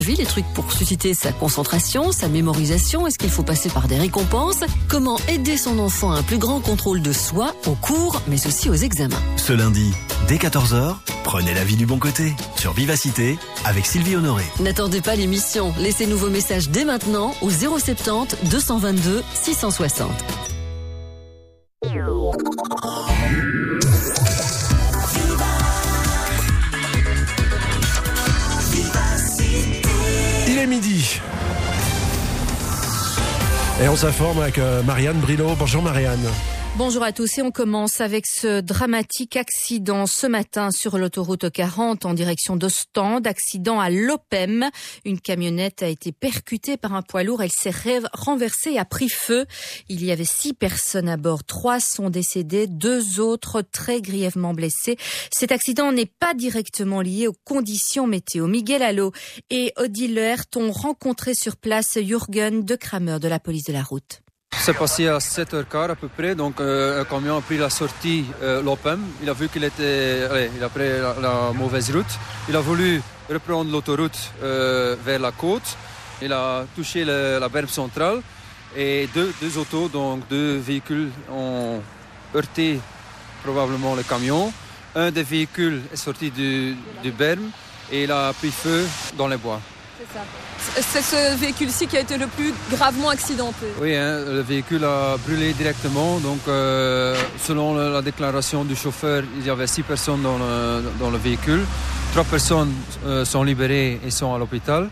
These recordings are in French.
Les trucs pour susciter sa concentration, sa mémorisation, est-ce qu'il faut passer par des récompenses? Comment aider son enfant à un plus grand contrôle de soi au cours, mais aussi aux examens? Ce lundi, dès 14h, prenez la vie du bon côté sur Vivacité avec Sylvie Honoré. N'attendez pas l'émission, laissez-nous vos messages dès maintenant au 070 222 660. Il est midi. Et on s'informe avec Marianne Brilot. Bonjour Marianne. Bonjour à tous et on commence avec ce dramatique accident ce matin sur l'autoroute 40 en direction d'Ostende. Accident à Lopem. Une camionnette a été percutée par un poids lourd. Elle s'est renversée et a pris feu. Il y avait 6 personnes à bord. 3 sont décédées, 2 autres très grièvement blessés. Cet accident n'est pas directement lié aux conditions météo. Miguel Allo et Odile Lehert ont rencontré sur place Jürgen de Kramer de la police de la route. C'est passé à 7h15 à peu près, donc un camion a pris la sortie Lopem. Il a vu qu'il a pris la mauvaise route. Il a voulu reprendre l'autoroute vers la côte. Il a touché la berme centrale et deux autos, donc 2 véhicules ont heurté probablement le camion. Un des véhicules est sorti du berme et il a pris feu dans les bois. C'est ça. C'est ce véhicule-ci qui a été le plus gravement accidenté. Oui, le véhicule a brûlé directement. Donc, selon la déclaration du chauffeur, il y avait 6 personnes dans le véhicule. 3 personnes sont libérées et sont à l'hôpital.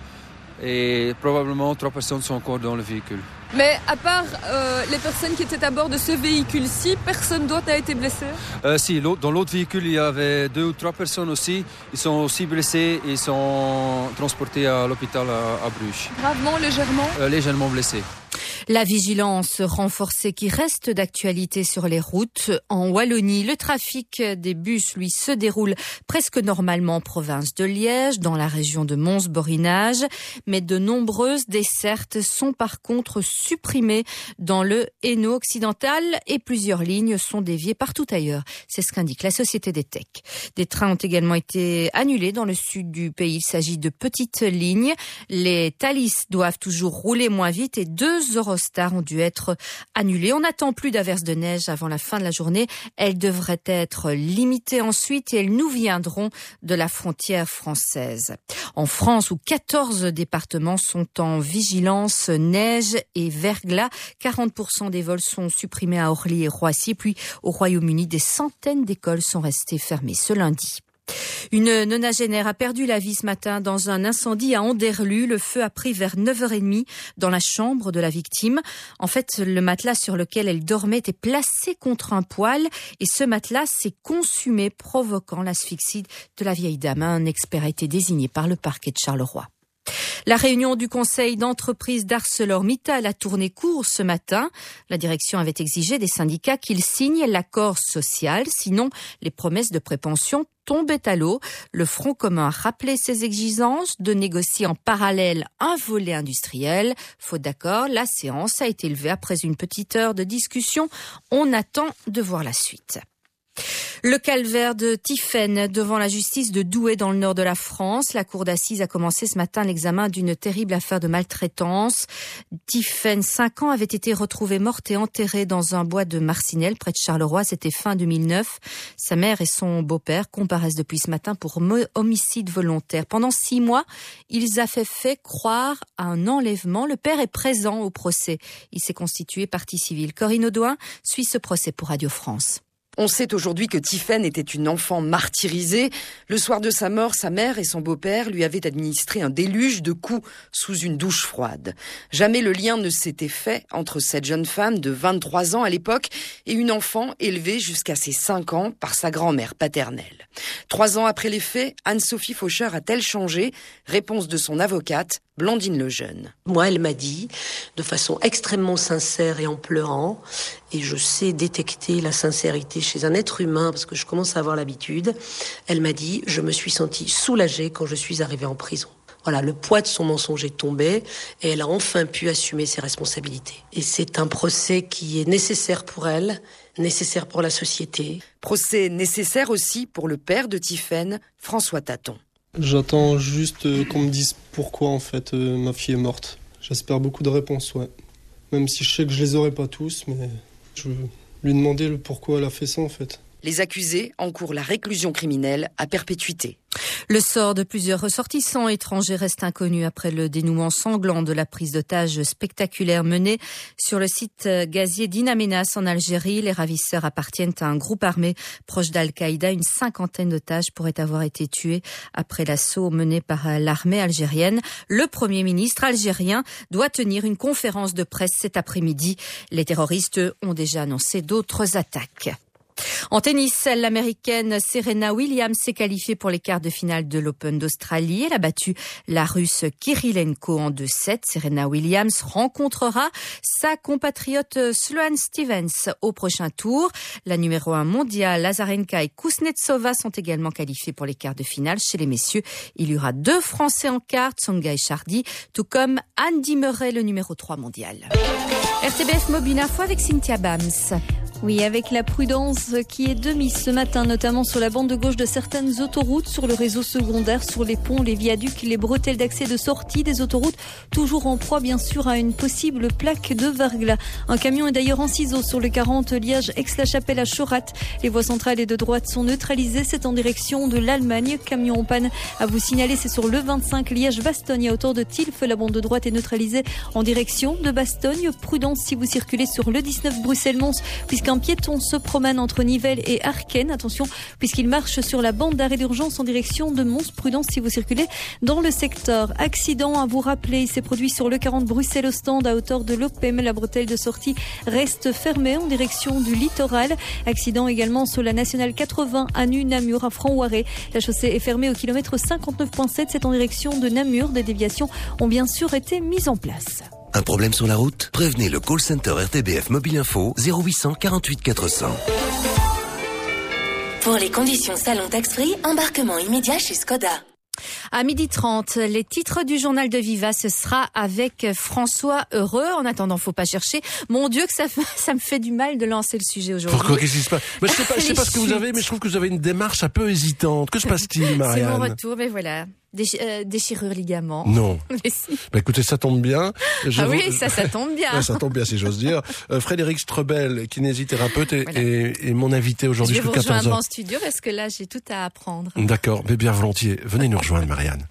Et probablement 3 personnes sont encore dans le véhicule. Mais à part les personnes qui étaient à bord de ce véhicule-ci, personne d'autre n'a été blessé? Si, dans l'autre véhicule, il y avait 2 ou 3 personnes aussi. Ils sont aussi blessés et sont transportés à l'hôpital à Bruges. Gravement, légèrement? Légèrement blessés. La vigilance renforcée qui reste d'actualité sur les routes. En Wallonie, le trafic des bus, lui, se déroule presque normalement en province de Liège, dans la région de Mons-Borinage. Mais de nombreuses dessertes sont par contre supprimées dans le Hainaut occidental et plusieurs lignes sont déviées partout ailleurs. C'est ce qu'indique la Société des Tech. Des trains ont également été annulés dans le sud du pays. Il s'agit de petites lignes. Les Thalys doivent toujours rouler moins vite et 2 Eurostar ont dû être annulés. On n'attend plus d'averses de neige avant la fin de la journée. Elles devraient être limitées ensuite et elles nous viendront de la frontière française. En France, où 14 départements sont en vigilance neige et verglas, 40% des vols sont supprimés à Orly et Roissy. Puis au Royaume-Uni, des centaines d'écoles sont restées fermées ce lundi. Une nonagénaire a perdu la vie ce matin dans un incendie à Anderlu. Le feu a pris vers 9h30 dans la chambre de la victime. En fait, le matelas sur lequel elle dormait était placé contre un poêle et ce matelas s'est consumé, provoquant l'asphyxie de la vieille dame. Un expert a été désigné par le parquet de Charleroi. La réunion du conseil d'entreprise d'ArcelorMittal a tourné court ce matin. La direction avait exigé des syndicats qu'ils signent l'accord social, sinon les promesses de prépension tombaient à l'eau. Le Front commun a rappelé ses exigences de négocier en parallèle un volet industriel. Faute d'accord, la séance a été levée après une petite heure de discussion. On attend de voir la suite. Le calvaire de Tiphaine devant la justice de Douai dans le nord de la France. La cour d'assises a commencé ce matin l'examen d'une terrible affaire de maltraitance. Tiphaine, 5 ans, avait été retrouvée morte et enterrée dans un bois de Marcinelle près de Charleroi. C'était fin 2009. Sa mère et son beau-père comparaissent depuis ce matin pour homicide volontaire. Pendant 6 mois, ils avaient fait croire à un enlèvement. Le père est présent au procès. Il s'est constitué partie civile. Corinne Audouin suit ce procès pour Radio France. On sait aujourd'hui que Tiphaine était une enfant martyrisée. Le soir de sa mort, sa mère et son beau-père lui avaient administré un déluge de coups sous une douche froide. Jamais le lien ne s'était fait entre cette jeune femme de 23 ans à l'époque et une enfant élevée jusqu'à ses 5 ans par sa grand-mère paternelle. 3 ans après les faits, Anne-Sophie Faucher a-t-elle changé? Réponse de son avocate, Blandine Lejeune. Moi, elle m'a dit, de façon extrêmement sincère et en pleurant, et je sais détecter la sincérité chez un être humain parce que je commence à avoir l'habitude, elle m'a dit, je me suis sentie soulagée quand je suis arrivée en prison. Voilà, le poids de son mensonge est tombé et elle a enfin pu assumer ses responsabilités. Et c'est un procès qui est nécessaire pour elle, nécessaire pour la société. Procès nécessaire aussi pour le père de Tiphaine, François Taton. J'attends juste qu'on me dise pourquoi en fait ma fille est morte. J'espère beaucoup de réponses, ouais. Même si je sais que je les aurai pas tous, mais je veux lui demander le pourquoi elle a fait ça en fait. Les accusés encourent la réclusion criminelle à perpétuité. Le sort de plusieurs ressortissants étrangers reste inconnu après le dénouement sanglant de la prise d'otages spectaculaire menée sur le site gazier d'In Amenas en Algérie. Les ravisseurs appartiennent à un groupe armé proche d'Al-Qaïda. Une 50aine d'otages pourraient avoir été tués après l'assaut mené par l'armée algérienne. Le Premier ministre algérien doit tenir une conférence de presse cet après-midi. Les terroristes ont déjà annoncé d'autres attaques. En tennis, l'américaine Serena Williams s'est qualifiée pour les quarts de finale de l'Open d'Australie. Elle a battu la russe Kirilenko en 2-7. Serena Williams rencontrera sa compatriote Sloane Stevens au prochain tour. La numéro 1 mondiale, Azarenka et Kuznetsova sont également qualifiées pour les quarts de finale. Chez les messieurs, il y aura 2 Français en quart, Tsonga et Chardy, tout comme Andy Murray, le numéro 3 mondial. RTBF Mobile Info avec Cynthia Bams. Oui, avec la prudence qui est de mise ce matin, notamment sur la bande de gauche de certaines autoroutes, sur le réseau secondaire, sur les ponts, les viaducs, les bretelles d'accès de sortie des autoroutes, toujours en proie bien sûr à une possible plaque de verglas. Un camion est d'ailleurs en ciseaux sur le 40 Liège-Aix-la-Chapelle à Chorat. Les voies centrales et de droite sont neutralisées, c'est en direction de l'Allemagne. Camion en panne à vous signaler, c'est sur le 25 Liège-Bastogne à hauteur de Tilf. La bande de droite est neutralisée en direction de Bastogne. Prudence si vous circulez sur le 19 Bruxelles-Mons, puisqu'un piéton se promène entre Nivelles et Arken. Attention, puisqu'il marche sur la bande d'arrêt d'urgence en direction de Mons. Prudence si vous circulez dans le secteur. Accident à vous rappeler, il s'est produit sur le 40 Bruxelles-Ostende à hauteur de l'Opem. La bretelle de sortie reste fermée en direction du littoral. Accident également sur la nationale 80 à Namur à Franc-Ouaré. La chaussée est fermée au kilomètre 59.7. C'est en direction de Namur. Des déviations ont bien sûr été mises en place. Un problème sur la route? Prévenez le call center RTBF Mobile Info 0800 48 400. Pour les conditions salon tax-free, embarquement immédiat chez Skoda. À 12h30, les titres du journal de Viva, ce sera avec François Heureux. En attendant, faut pas chercher. Mon Dieu, que ça me fait du mal de lancer le sujet aujourd'hui. Pourquoi? Qu'est-ce qui se passe? Je sais pas ce que vous avez, mais je trouve que vous avez une démarche un peu hésitante. Que se passe-t-il, Marianne? C'est mon retour, mais voilà. Déchirure ligaments. Non. Mais si. Écoutez, ça tombe bien. Oui, ça tombe bien. Ouais, ça tombe bien, si j'ose dire. Frédéric Strebel, kinésithérapeute, est mon invité aujourd'hui jusqu'à 14h. Je vais vous rejoindre en studio parce que là, j'ai tout à apprendre. D'accord, mais bien volontiers. Venez nous rejoindre, Marianne.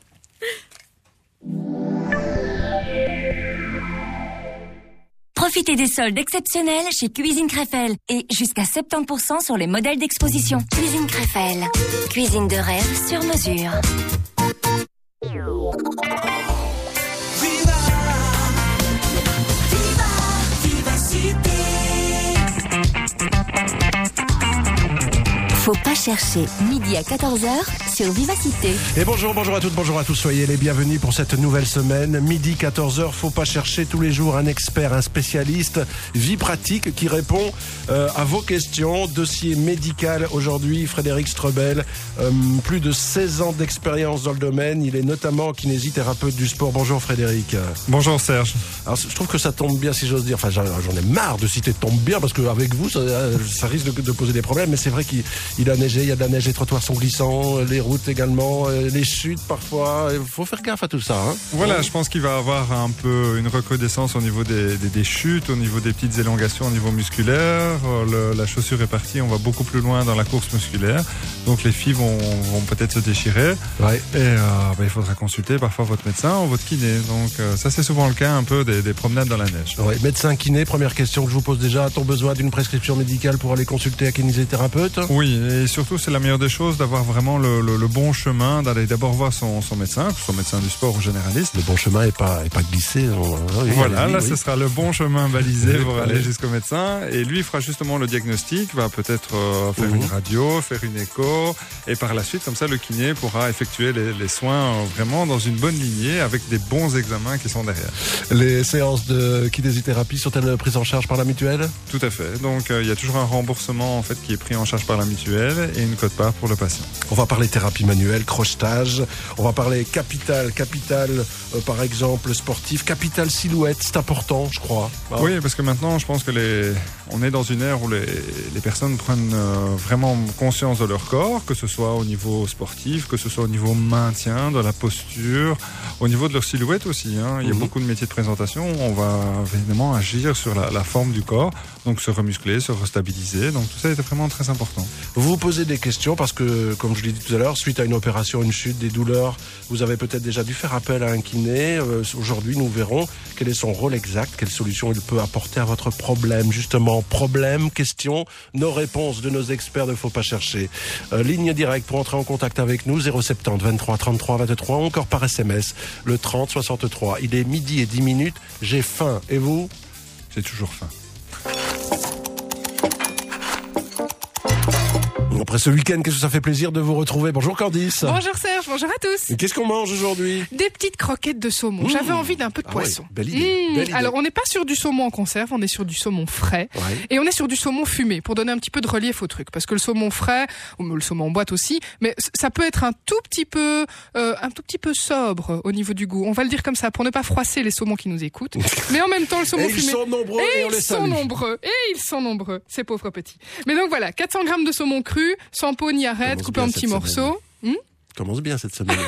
Profitez des soldes exceptionnels chez Cuisine Créfelle et jusqu'à 70% sur les modèles d'exposition. Cuisine Créfelle, cuisine de rêve sur mesure. Faut pas chercher, midi à 14h sur Vivacité. Et bonjour à toutes, bonjour à tous, soyez les bienvenus pour cette nouvelle semaine. Midi 14h, faut pas chercher tous les jours un expert, un spécialiste, vie pratique qui répond à vos questions. Dossier médical aujourd'hui, Frédéric Strebel, plus de 16 ans d'expérience dans le domaine. Il est notamment kinésithérapeute du sport. Bonjour Frédéric. Bonjour Serge. Alors je trouve que ça tombe bien, si j'ose dire. Enfin, j'en ai marre de citer tombe bien parce qu'avec vous, ça risque de poser des problèmes. Mais c'est vrai qu'il a neigé, il y a de la neige, les trottoirs sont glissants, les routes également, les chutes parfois. Il faut faire gaffe à tout ça. Hein. Voilà, je pense qu'il va avoir un peu une recrudescence au niveau des chutes, au niveau des petites élongations au niveau musculaire. La chaussure est partie, on va beaucoup plus loin dans la course musculaire. Donc les filles vont peut-être se déchirer. Ouais. Et il faudra consulter parfois votre médecin ou votre kiné. Donc ça c'est souvent le cas un peu des promenades dans la neige. Ouais, médecin kiné, première question que je vous pose déjà. A-t-on besoin d'une prescription médicale pour aller consulter un kinésithérapeute? Oui, et surtout c'est la meilleure des choses d'avoir vraiment le bon chemin, d'aller d'abord voir son médecin du sport ou généraliste. Le bon chemin est pas glissé. Ce sera le bon chemin balisé pour aller jusqu'au médecin. Et lui fera justement le diagnostic, va peut-être faire une radio, faire une écho. Et par la suite, comme ça, le kiné pourra effectuer les soins vraiment dans une bonne lignée avec des bons examens qui sont derrière. Les séances de kinésithérapie sont-elles prises en charge par la mutuelle? Tout à fait. Donc il y a toujours un remboursement en fait qui est pris en charge par la mutuelle. manuelle et une quote-part pour le patient. On va parler thérapie manuelle, crochetage, on va parler capital, par exemple sportif, capital silhouette, c'est important, je crois. Oui, parce que maintenant, je pense que on est dans une ère où les personnes prennent vraiment conscience de leur corps, que ce soit au niveau sportif, que ce soit au niveau maintien, de la posture, au niveau de leur silhouette aussi. Il y a beaucoup de métiers de présentation, on va évidemment agir sur la forme du corps, donc se remuscler, se restabiliser, donc tout ça est vraiment très important. Vous vous posez des questions parce que, comme je l'ai dit tout à l'heure, suite à une opération, une chute, des douleurs, vous avez peut-être déjà dû faire appel à un kiné. Aujourd'hui, nous verrons quel est son rôle exact, quelle solution il peut apporter à votre problème. Justement, problème, question, nos réponses de nos experts ne faut pas chercher. Ligne directe pour entrer en contact avec nous, 070 23 33 23, encore par SMS, le 30 63. Il est 12h10, j'ai faim. Et vous? J'ai toujours faim. Après ce week-end, qu'est-ce que ça fait plaisir de vous retrouver. Bonjour Candice. Bonjour Serge, bonjour à tous. Et qu'est-ce qu'on mange aujourd'hui? Des petites croquettes de saumon. J'avais envie d'un peu de poisson. Ouais, belle idée. Alors on n'est pas sur du saumon en conserve, on est sur du saumon frais. Ouais. Et on est sur du saumon fumé pour donner un petit peu de relief au truc. Parce que le saumon frais, ou le saumon en boîte aussi, mais ça peut être un tout petit peu sobre au niveau du goût. On va le dire comme ça pour ne pas froisser les saumons qui nous écoutent. Mais en même temps le saumon fumé. Ils sont nombreux et on les salue. Ils sont nombreux, ces pauvres petits. Mais donc voilà, 400 grammes de saumon cru, sans peau ni arête, coupé en petits morceaux. Commence bien cette semaine.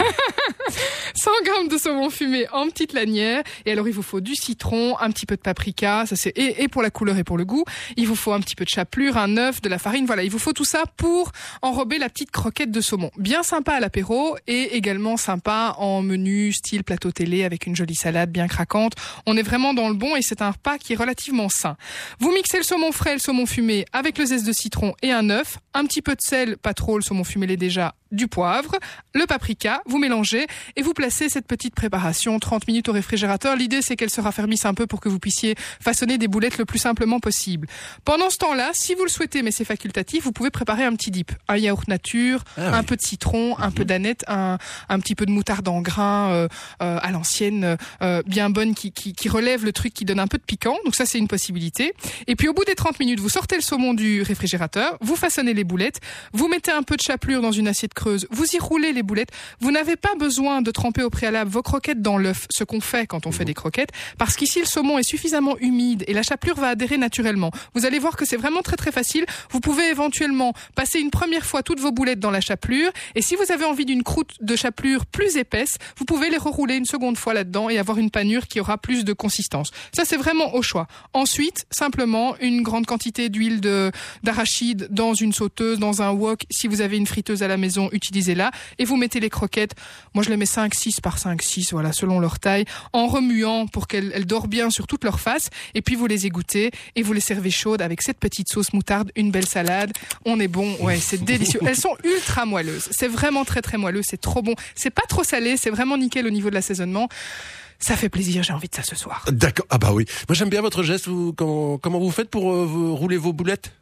100 grammes de saumon fumé en petites lanières. Et alors, il vous faut du citron, un petit peu de paprika, ça c'est et pour la couleur et pour le goût. Il vous faut un petit peu de chapelure, un œuf, de la farine. Voilà, il vous faut tout ça pour enrober la petite croquette de saumon. Bien sympa à l'apéro et également sympa en menu style plateau télé avec une jolie salade bien craquante. On est vraiment dans le bon et c'est un repas qui est relativement sain. Vous mixez le saumon frais et le saumon fumé avec le zeste de citron et un œuf, un petit peu de sel, pas trop, le saumon fumé l'est déjà, du poivre, le paprika, vous mélangez et vous placez cette petite préparation 30 minutes au réfrigérateur. L'idée, c'est qu'elle se raffermisse un peu pour que vous puissiez façonner des boulettes le plus simplement possible. Pendant ce temps-là, si vous le souhaitez, mais c'est facultatif, vous pouvez préparer un petit dip. Un yaourt nature, un peu de citron, un peu d'aneth, un petit peu de moutarde en grains à l'ancienne, bien bonne, qui relève le truc, qui donne un peu de piquant. Donc ça, c'est une possibilité. Et puis au bout des 30 minutes, vous sortez le saumon du réfrigérateur, vous façonnez les boulettes, vous mettez un peu de chapelure dans une assiette creuse, vous y roulez les boulettes. Vous n'avez pas besoin de tremper au préalable vos croquettes dans l'œuf, ce qu'on fait quand on fait des croquettes, parce qu'ici le saumon est suffisamment humide et la chapelure va adhérer naturellement. Vous allez voir que c'est vraiment très très facile. Vous pouvez éventuellement passer une première fois toutes vos boulettes dans la chapelure et si vous avez envie d'une croûte de chapelure plus épaisse, vous pouvez les rerouler une seconde fois là-dedans et avoir une panure qui aura plus de consistance. Ça c'est vraiment au choix. Ensuite, simplement une grande quantité d'huile d'arachide dans une sauteuse, dans un wok. Si vous avez une friteuse à la maison, utilisez-la et vous mettez les croquettes. Moi je les mets 5-6 par 5-6, voilà, selon leur taille, en remuant pour qu'elles dorent bien sur toute leur face. Et puis vous les égouttez et vous les servez chaudes avec cette petite sauce moutarde, une belle salade. On est bon, ouais, c'est délicieux. Elles sont ultra moelleuses. C'est vraiment très très moelleux, c'est trop bon. C'est pas trop salé, c'est vraiment nickel au niveau de l'assaisonnement. Ça fait plaisir, j'ai envie de ça ce soir. D'accord, ah bah oui. Moi j'aime bien votre geste. Comment vous faites pour rouler vos boulettes?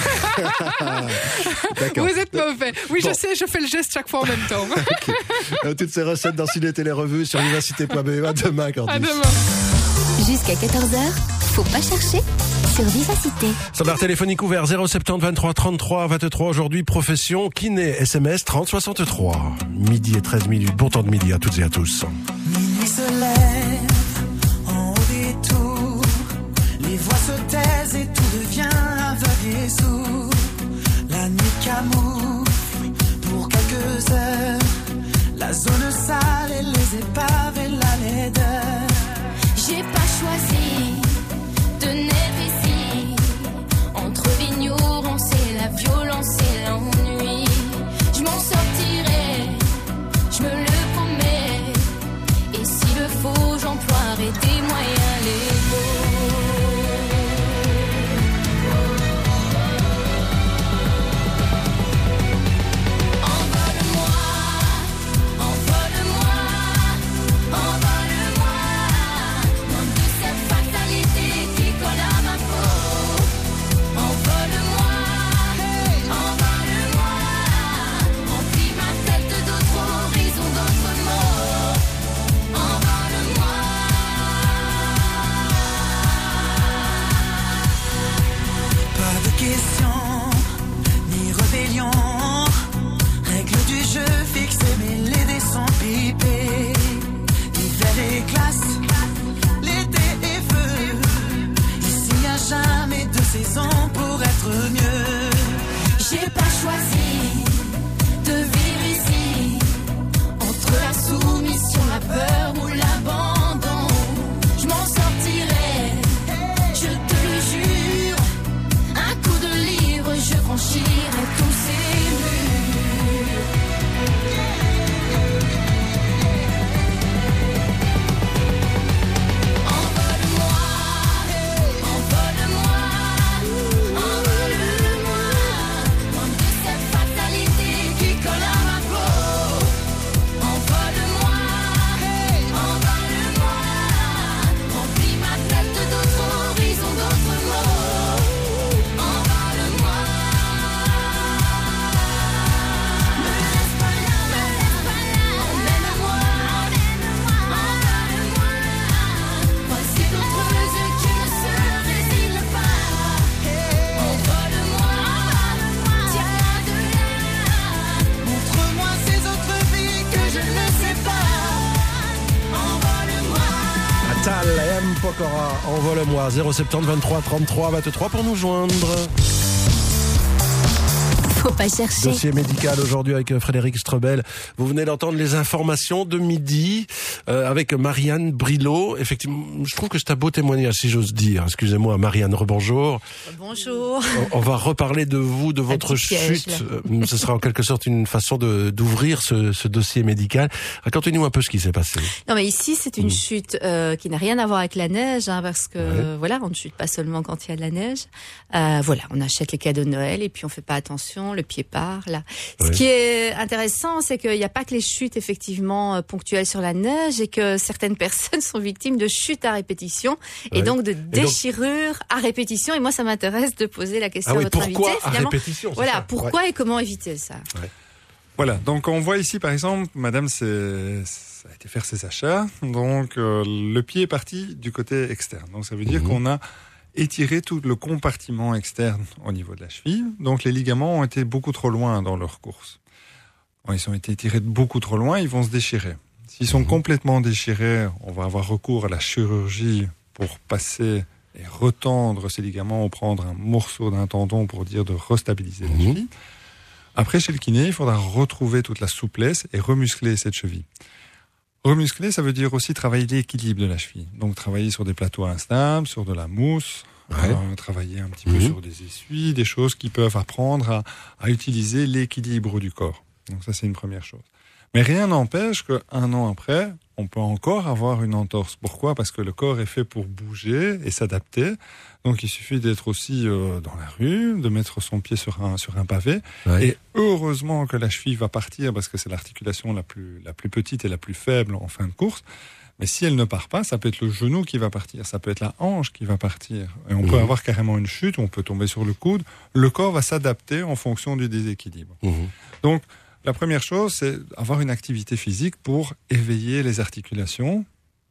D'accord. Vous êtes mauvais. Oui, bon. Je sais, je fais le geste chaque fois en même temps. Okay. Toutes ces recettes dans Ciné Télé Revue sur vivacité.be. À demain, Candice. À demain. Jusqu'à 14h, faut pas chercher sur Vivacité. Standard téléphonique ouvert 070 23 33 23. Aujourd'hui, profession kiné, SMS 30 63. Midi et 13 minutes. Bon temps de midi à toutes et à tous. Minuit se lève en haut des tours, les voix se taisent et tout devient aveugle et sourd. La nuit camoufle pour quelques heures la zone sale et les épaves et la laideur. J'ai pas choisi de naître ici, entre l'ignorance et la violence et l'ennui. Je m'en sortirai, je me le promets. Et s'il le faut, j'emploierai des moyens légaux. glace, l'été est feu. Ici y a jamais de saison pour être mieux. J'ai pas choisi de vivre ici, entre la soumission, la peur ou l'abandon. Je m'en sortirai, je te le jure. Un coup de livre, je franchirai tous ces murs. Envole-moi, envole-moi, envole-moi, loin de cette fatalité qui colle à ma peau. Envole-moi, envole-moi, remplis ma tête d'autres horizons, d'autres mots. Envole-moi, me laisse pas là, emmène-moi, envole-moi. Voici d'autres yeux qui ne se résignent pas. Envole-moi, tiens-moi de là. Montre-moi ces autres vies que je ne sais pas. Envole-moi. Atal, M. Pokora, envole-moi. 070 23 33 23 pour nous joindre. Faut pas chercher. Dossier médical aujourd'hui avec Frédéric Strebel. Vous venez d'entendre les informations de midi avec Marianne Brilot. Effectivement, je trouve que c'est un beau témoignage, si j'ose dire. Excusez-moi, Marianne, rebonjour. Bonjour. On va reparler de vous, de votre petit piège, chute. Ce sera en quelque sorte une façon d'ouvrir ce dossier médical. Racontez-nous un peu ce qui s'est passé. Non, mais ici, c'est une chute qui n'a rien à voir avec la neige, hein, parce que voilà, on ne chute pas seulement quand il y a de la neige. Voilà, on achète les cadeaux de Noël et puis on fait pas attention, le pied part là. Ce qui est intéressant, c'est qu'il n'y a pas que les chutes effectivement ponctuelles sur la neige et que certaines personnes sont victimes de chutes à répétition et donc de déchirures à répétition. Et moi, ça m'intéresse de poser la question à votre invité. Pourquoi à finalement. répétition, Voilà, pourquoi et comment éviter ça. Voilà, donc on voit ici par exemple, madame ça a été faire ses achats, donc le pied est parti du côté externe. Donc ça veut dire qu'on a étiré tout le compartiment externe au niveau de la cheville. Donc les ligaments ont été beaucoup trop loin dans leur course. Quand ils ont été étirés beaucoup trop loin, ils vont se déchirer. S'ils sont complètement déchirés, on va avoir recours à la chirurgie pour passer et retendre ces ligaments ou prendre un morceau d'un tendon pour dire de restabiliser la cheville. Après, chez le kiné, il faudra retrouver toute la souplesse et remuscler cette cheville. Remuscler, ça veut dire aussi travailler l'équilibre de la cheville. Donc, travailler sur des plateaux instables, sur de la mousse, travailler un petit peu sur des essuies, des choses qui peuvent apprendre à utiliser l'équilibre du corps. Donc, ça, c'est une première chose. Mais rien n'empêche qu'un an après, on peut encore avoir une entorse. Pourquoi ? Parce que le corps est fait pour bouger et s'adapter. Donc, il suffit d'être aussi dans la rue, de mettre son pied sur un pavé. Et heureusement que la cheville va partir parce que c'est l'articulation la plus petite et la plus faible en fin de course. Mais si elle ne part pas, ça peut être le genou qui va partir, ça peut être la hanche qui va partir. Et on peut avoir carrément une chute, on peut tomber sur le coude. Le corps va s'adapter en fonction du déséquilibre. Donc, la première chose, c'est avoir une activité physique pour éveiller les articulations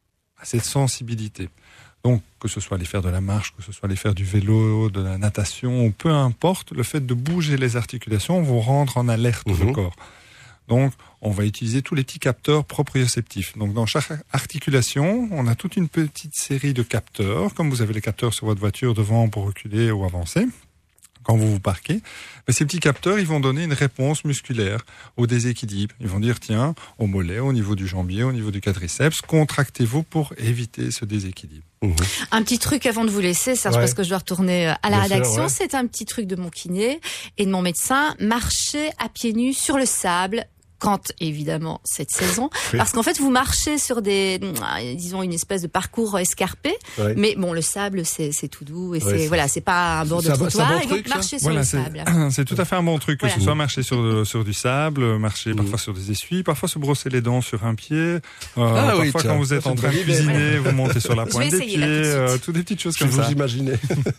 à cette sensibilité. Donc, que ce soit aller faire de la marche, que ce soit aller faire du vélo, de la natation, peu importe, le fait de bouger les articulations vont rendre en alerte le corps. Donc, on va utiliser tous les petits capteurs proprioceptifs. Donc, dans chaque articulation, on a toute une petite série de capteurs, comme vous avez les capteurs sur votre voiture devant pour reculer ou avancer. Quand vous vous parquez, mais ces petits capteurs, ils vont donner une réponse musculaire au déséquilibre. Ils vont dire, tiens, au mollet, au niveau du jambier, au niveau du quadriceps, contractez-vous pour éviter ce déséquilibre. Un petit truc avant de vous laisser, Serge, parce que je dois retourner à la rédaction. C'est un petit truc de mon kiné et de mon médecin. Marcher à pieds nus sur le sable. Quand, évidemment, cette saison. Parce qu'en fait, vous marchez sur disons, une espèce de parcours escarpé. Mais bon, le sable, c'est tout doux et c'est pas un bord de trottoir. Et donc, marcher sur le sable. C'est tout à fait un bon truc, que ce soit marcher sur du sable, marcher parfois sur des essuies, parfois se brosser les dents sur un pied, parfois quand vous êtes en train de cuisiner, vous montez sur la pointe des pieds, toutes des petites choses comme ça. Vous imaginez.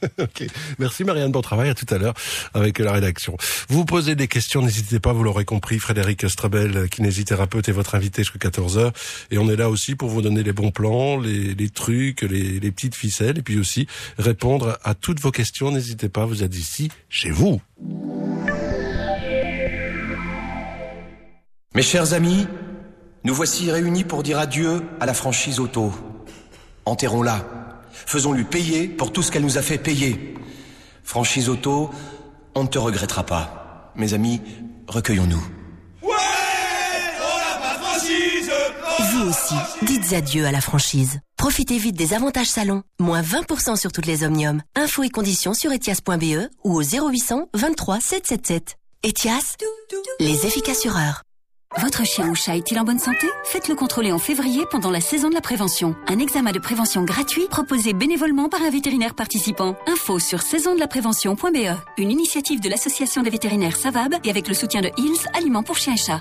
Merci Marianne, bon travail, à tout à l'heure avec la rédaction. Vous posez des questions, n'hésitez pas, vous l'aurez compris, Frédéric Strebel, kinésithérapeute, est votre invité jusqu'à 14h. Et on est là aussi pour vous donner les bons plans, les trucs, les petites ficelles, et puis aussi répondre à toutes vos questions. N'hésitez pas, vous êtes ici, chez vous. Mes chers amis, nous voici réunis pour dire adieu à la franchise auto. Enterrons-la. Faisons-lui payer pour tout ce qu'elle nous a fait payer. Franchise auto, on ne te regrettera pas. Mes amis, recueillons-nous. Vous aussi, dites adieu à la franchise. Profitez vite des avantages salon. Moins 20% sur toutes les Omnium. Infos et conditions sur etias.be ou au 0800 23 777. Etias, les efficacureurs. Votre chien ou chat est-il en bonne santé? Faites-le contrôler en février pendant la saison de la prévention. Un examen de prévention gratuit proposé bénévolement par un vétérinaire participant. Info sur saisondelaprévention.be. Une initiative de l'association des vétérinaires Savab et avec le soutien de Hills, aliments pour chiens et chats.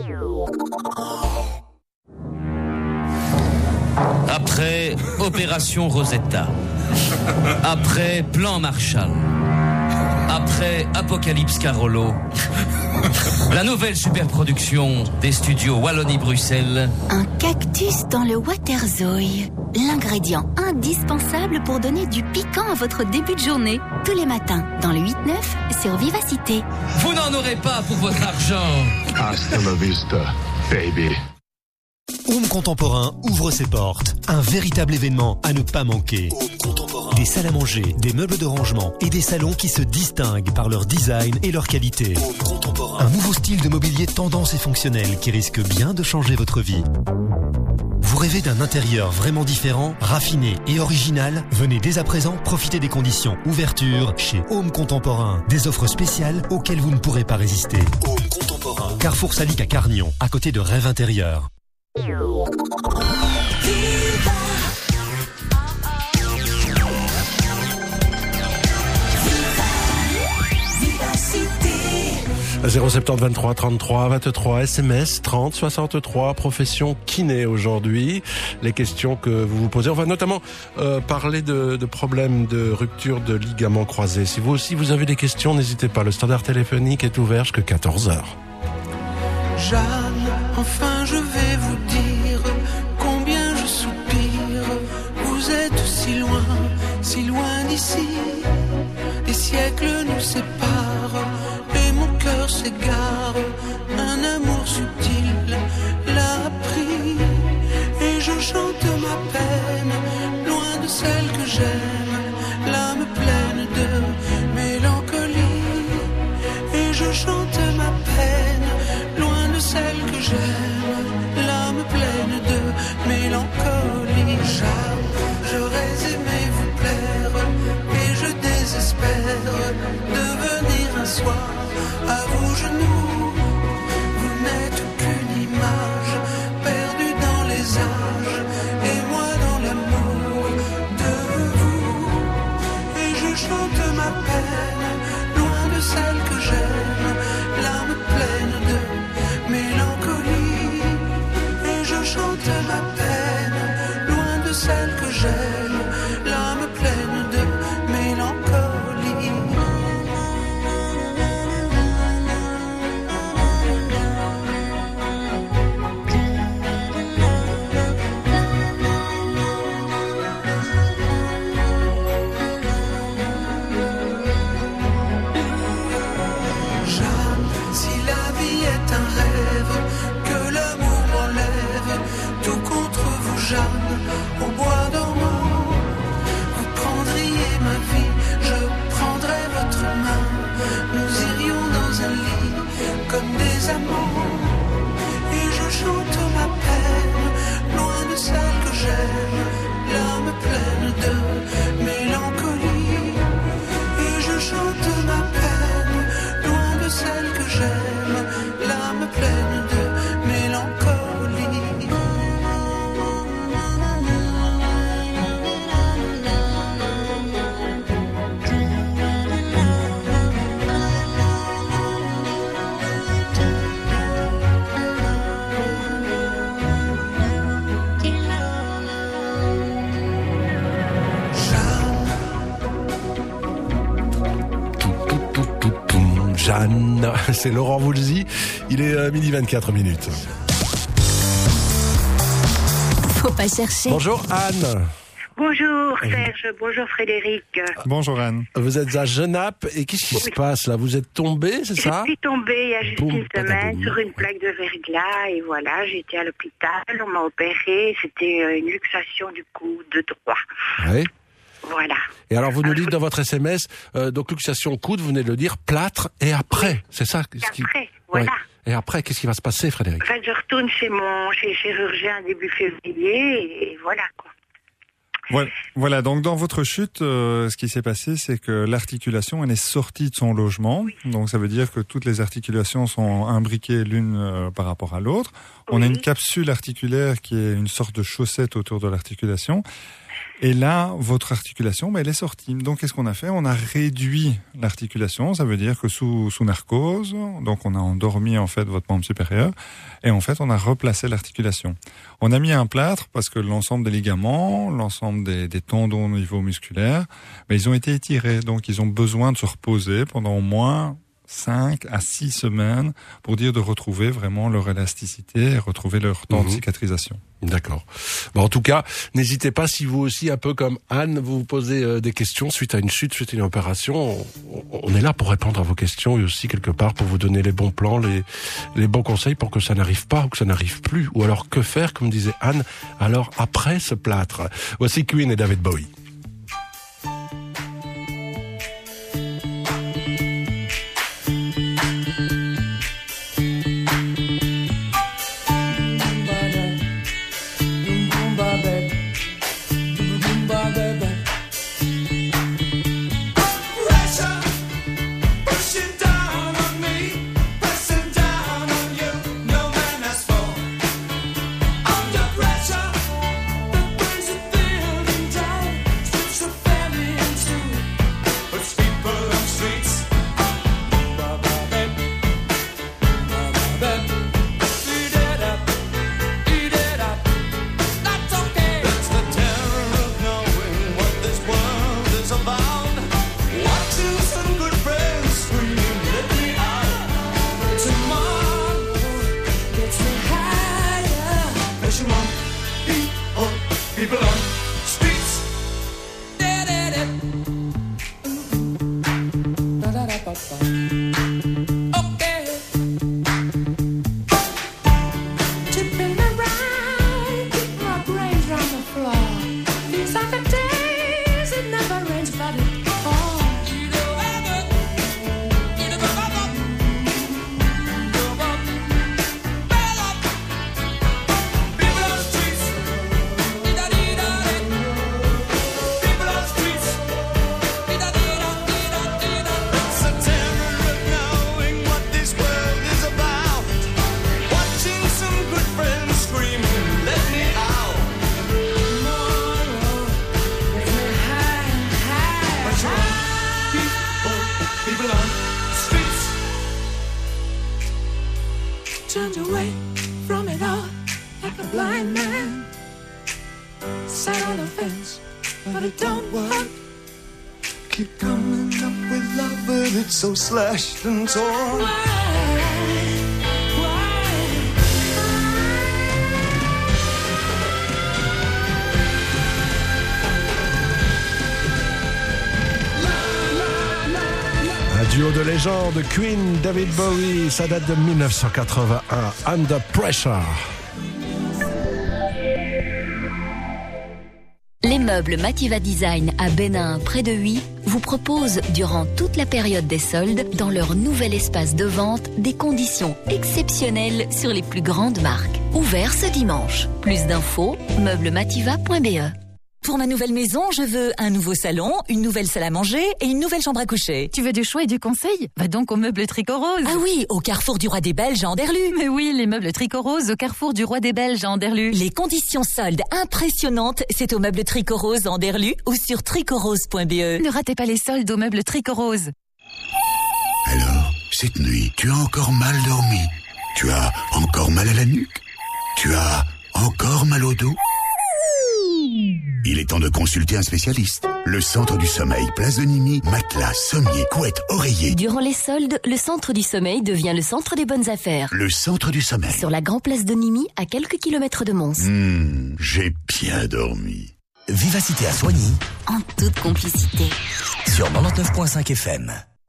Après Opération Rosetta. Après Plan Marshall. Après Apocalypse Carolo. La nouvelle superproduction des studios Wallonie-Bruxelles. Un cactus dans le Waterzooi. L'ingrédient indispensable pour donner du piquant à votre début de journée. Tous les matins, dans le 8-9 sur Vivacité. Vous n'en aurez pas pour votre argent. Hasta la vista, baby. Home Contemporain ouvre ses portes. Un véritable événement à ne pas manquer. Home Contemporain. Des salles à manger, des meubles de rangement et des salons qui se distinguent par leur design et leur qualité. Home Contemporain. Un nouveau style de mobilier tendance et fonctionnel qui risque bien de changer votre vie. Vous rêvez d'un intérieur vraiment différent, raffiné et original? Venez dès à présent profiter des conditions ouverture chez Home Contemporain. Des offres spéciales auxquelles vous ne pourrez pas résister. Home Contemporain. Carrefour Salic à Carnion, à côté de Rêve Intérieur. À 070 23 33 23 SMS 30 63 profession kiné aujourd'hui. Les questions que vous vous posez, on va notamment parler de problèmes de rupture de ligaments croisés. Si vous aussi vous avez des questions, n'hésitez pas, le standard téléphonique est ouvert jusqu'à 14h. Jeanne, enfin je vais vous dire combien je soupire. Vous êtes si loin d'ici. Les siècles nous séparent et mon cœur s'égare. Un amour subtil l'a pris et je chante ma peine loin de celle que j'aime. L'âme pleine de mélancolie et je chante ma peine loin de celle que j'aime, l'âme pleine de mélancolie. J'aurais aimé vous plaire et je désespère devenir un soir à vos genoux. Vous n'êtes qu'une image perdue dans les âges et moi dans l'amour de vous. Et je chante ma peine loin de celle que j'aime, l'âme pleine de mélancolie. Et je chante ma peine loin de celle que j'aime, l'âme pleine de mélancolie. Jeanne, si la vie est un rêve que l'amour m'enlève, tout contre vous Jeanne, au bois dormant, vous prendriez ma vie, je prendrais votre main, nous irions dans un lit comme des amants, et je chante ma peine, loin de celle que j'aime, l'âme pleine de mélancolie, et je chante ma peine, loin de celle que j'aime, l'âme pleine de mélancolie. Jeanne, c'est Laurent Voulzy, il est midi 24 minutes. Faut pas chercher. Bonjour Anne. Bonjour Serge, bonjour Frédéric. Bonjour Anne. Vous êtes à Genappe et qu'est-ce qui se passe là? Vous êtes tombée, c'est ça? Je suis tombée il y a juste Boum, une semaine sur une plaque de verglas et voilà, j'ai été à l'hôpital, on m'a opéré, c'était une luxation du coude droit. Oui. Voilà. Et alors vous nous dites dans votre SMS, donc luxation coude, vous venez de le dire, plâtre et après, c'est ça? Après, voilà. Ouais. Et après, qu'est-ce qui va se passer, Frédéric? En fait, je retourne chez le chirurgien début février et voilà quoi. Voilà, donc dans votre chute, ce qui s'est passé, c'est que l'articulation, elle est sortie de son logement. Oui. Donc ça veut dire que toutes les articulations sont imbriquées l'une par rapport à l'autre. On a une capsule articulaire qui est une sorte de chaussette autour de l'articulation. Et là, votre articulation, elle est sortie. Donc, qu'est-ce qu'on a fait? On a réduit l'articulation. Ça veut dire que sous narcose, donc on a endormi en fait votre membre supérieur, et en fait, on a replacé l'articulation. On a mis un plâtre parce que l'ensemble des ligaments, l'ensemble des tendons au niveau musculaire, ils ont été étirés. Donc, ils ont besoin de se reposer pendant au moins 5 à 6 semaines pour dire de retrouver vraiment leur élasticité et retrouver leur temps de cicatrisation. D'accord. Bon, en tout cas, n'hésitez pas si vous aussi, un peu comme Anne, vous vous posez des questions suite à une chute, suite à une opération. On est là pour répondre à vos questions et aussi quelque part pour vous donner les bons plans, les bons conseils pour que ça n'arrive pas ou que ça n'arrive plus. Ou alors que faire, comme disait Anne, alors après ce plâtre. Voici Queen et David Bowie. Turned away from it all like a blind man. Sat on the fence, but it don't work. Keep coming up with love, but it's so slashed and torn. Un duo de légende, Queen, David Bowie, ça date de 1981, Under Pressure. Les meubles Mativa Design à Bénin, près de Huy, vous proposent, durant toute la période des soldes, dans leur nouvel espace de vente, des conditions exceptionnelles sur les plus grandes marques. Ouvert ce dimanche. Plus d'infos, meublemativa.be. Pour ma nouvelle maison, je veux un nouveau salon, une nouvelle salle à manger et une nouvelle chambre à coucher. Tu veux du choix et du conseil? Va donc au Meubles Tricot-Rose. Ah oui, au Carrefour du Roi des Belges à Anderlu. Mais oui, les Meubles Tricot-Rose au Carrefour du Roi des Belges à Anderlu. Les conditions soldes impressionnantes, c'est au Meubles Tricot-Rose à Anderlu ou sur tricorose.be. Ne ratez pas les soldes au Meubles Tricot-Rose. Alors, cette nuit, tu as encore mal dormi? Tu as encore mal à la nuque? Tu as encore mal au dos? Il est temps de consulter un spécialiste. Le Centre du Sommeil, place de Nîmes, matelas, sommier, couette, oreiller. Durant les soldes, le Centre du Sommeil devient le Centre des bonnes affaires. Le Centre du Sommeil. Sur la Grand Place de Nîmes, à quelques kilomètres de Mons. J'ai bien dormi. Vivacité à Soigny, En toute complicité. sur 99.5 FM.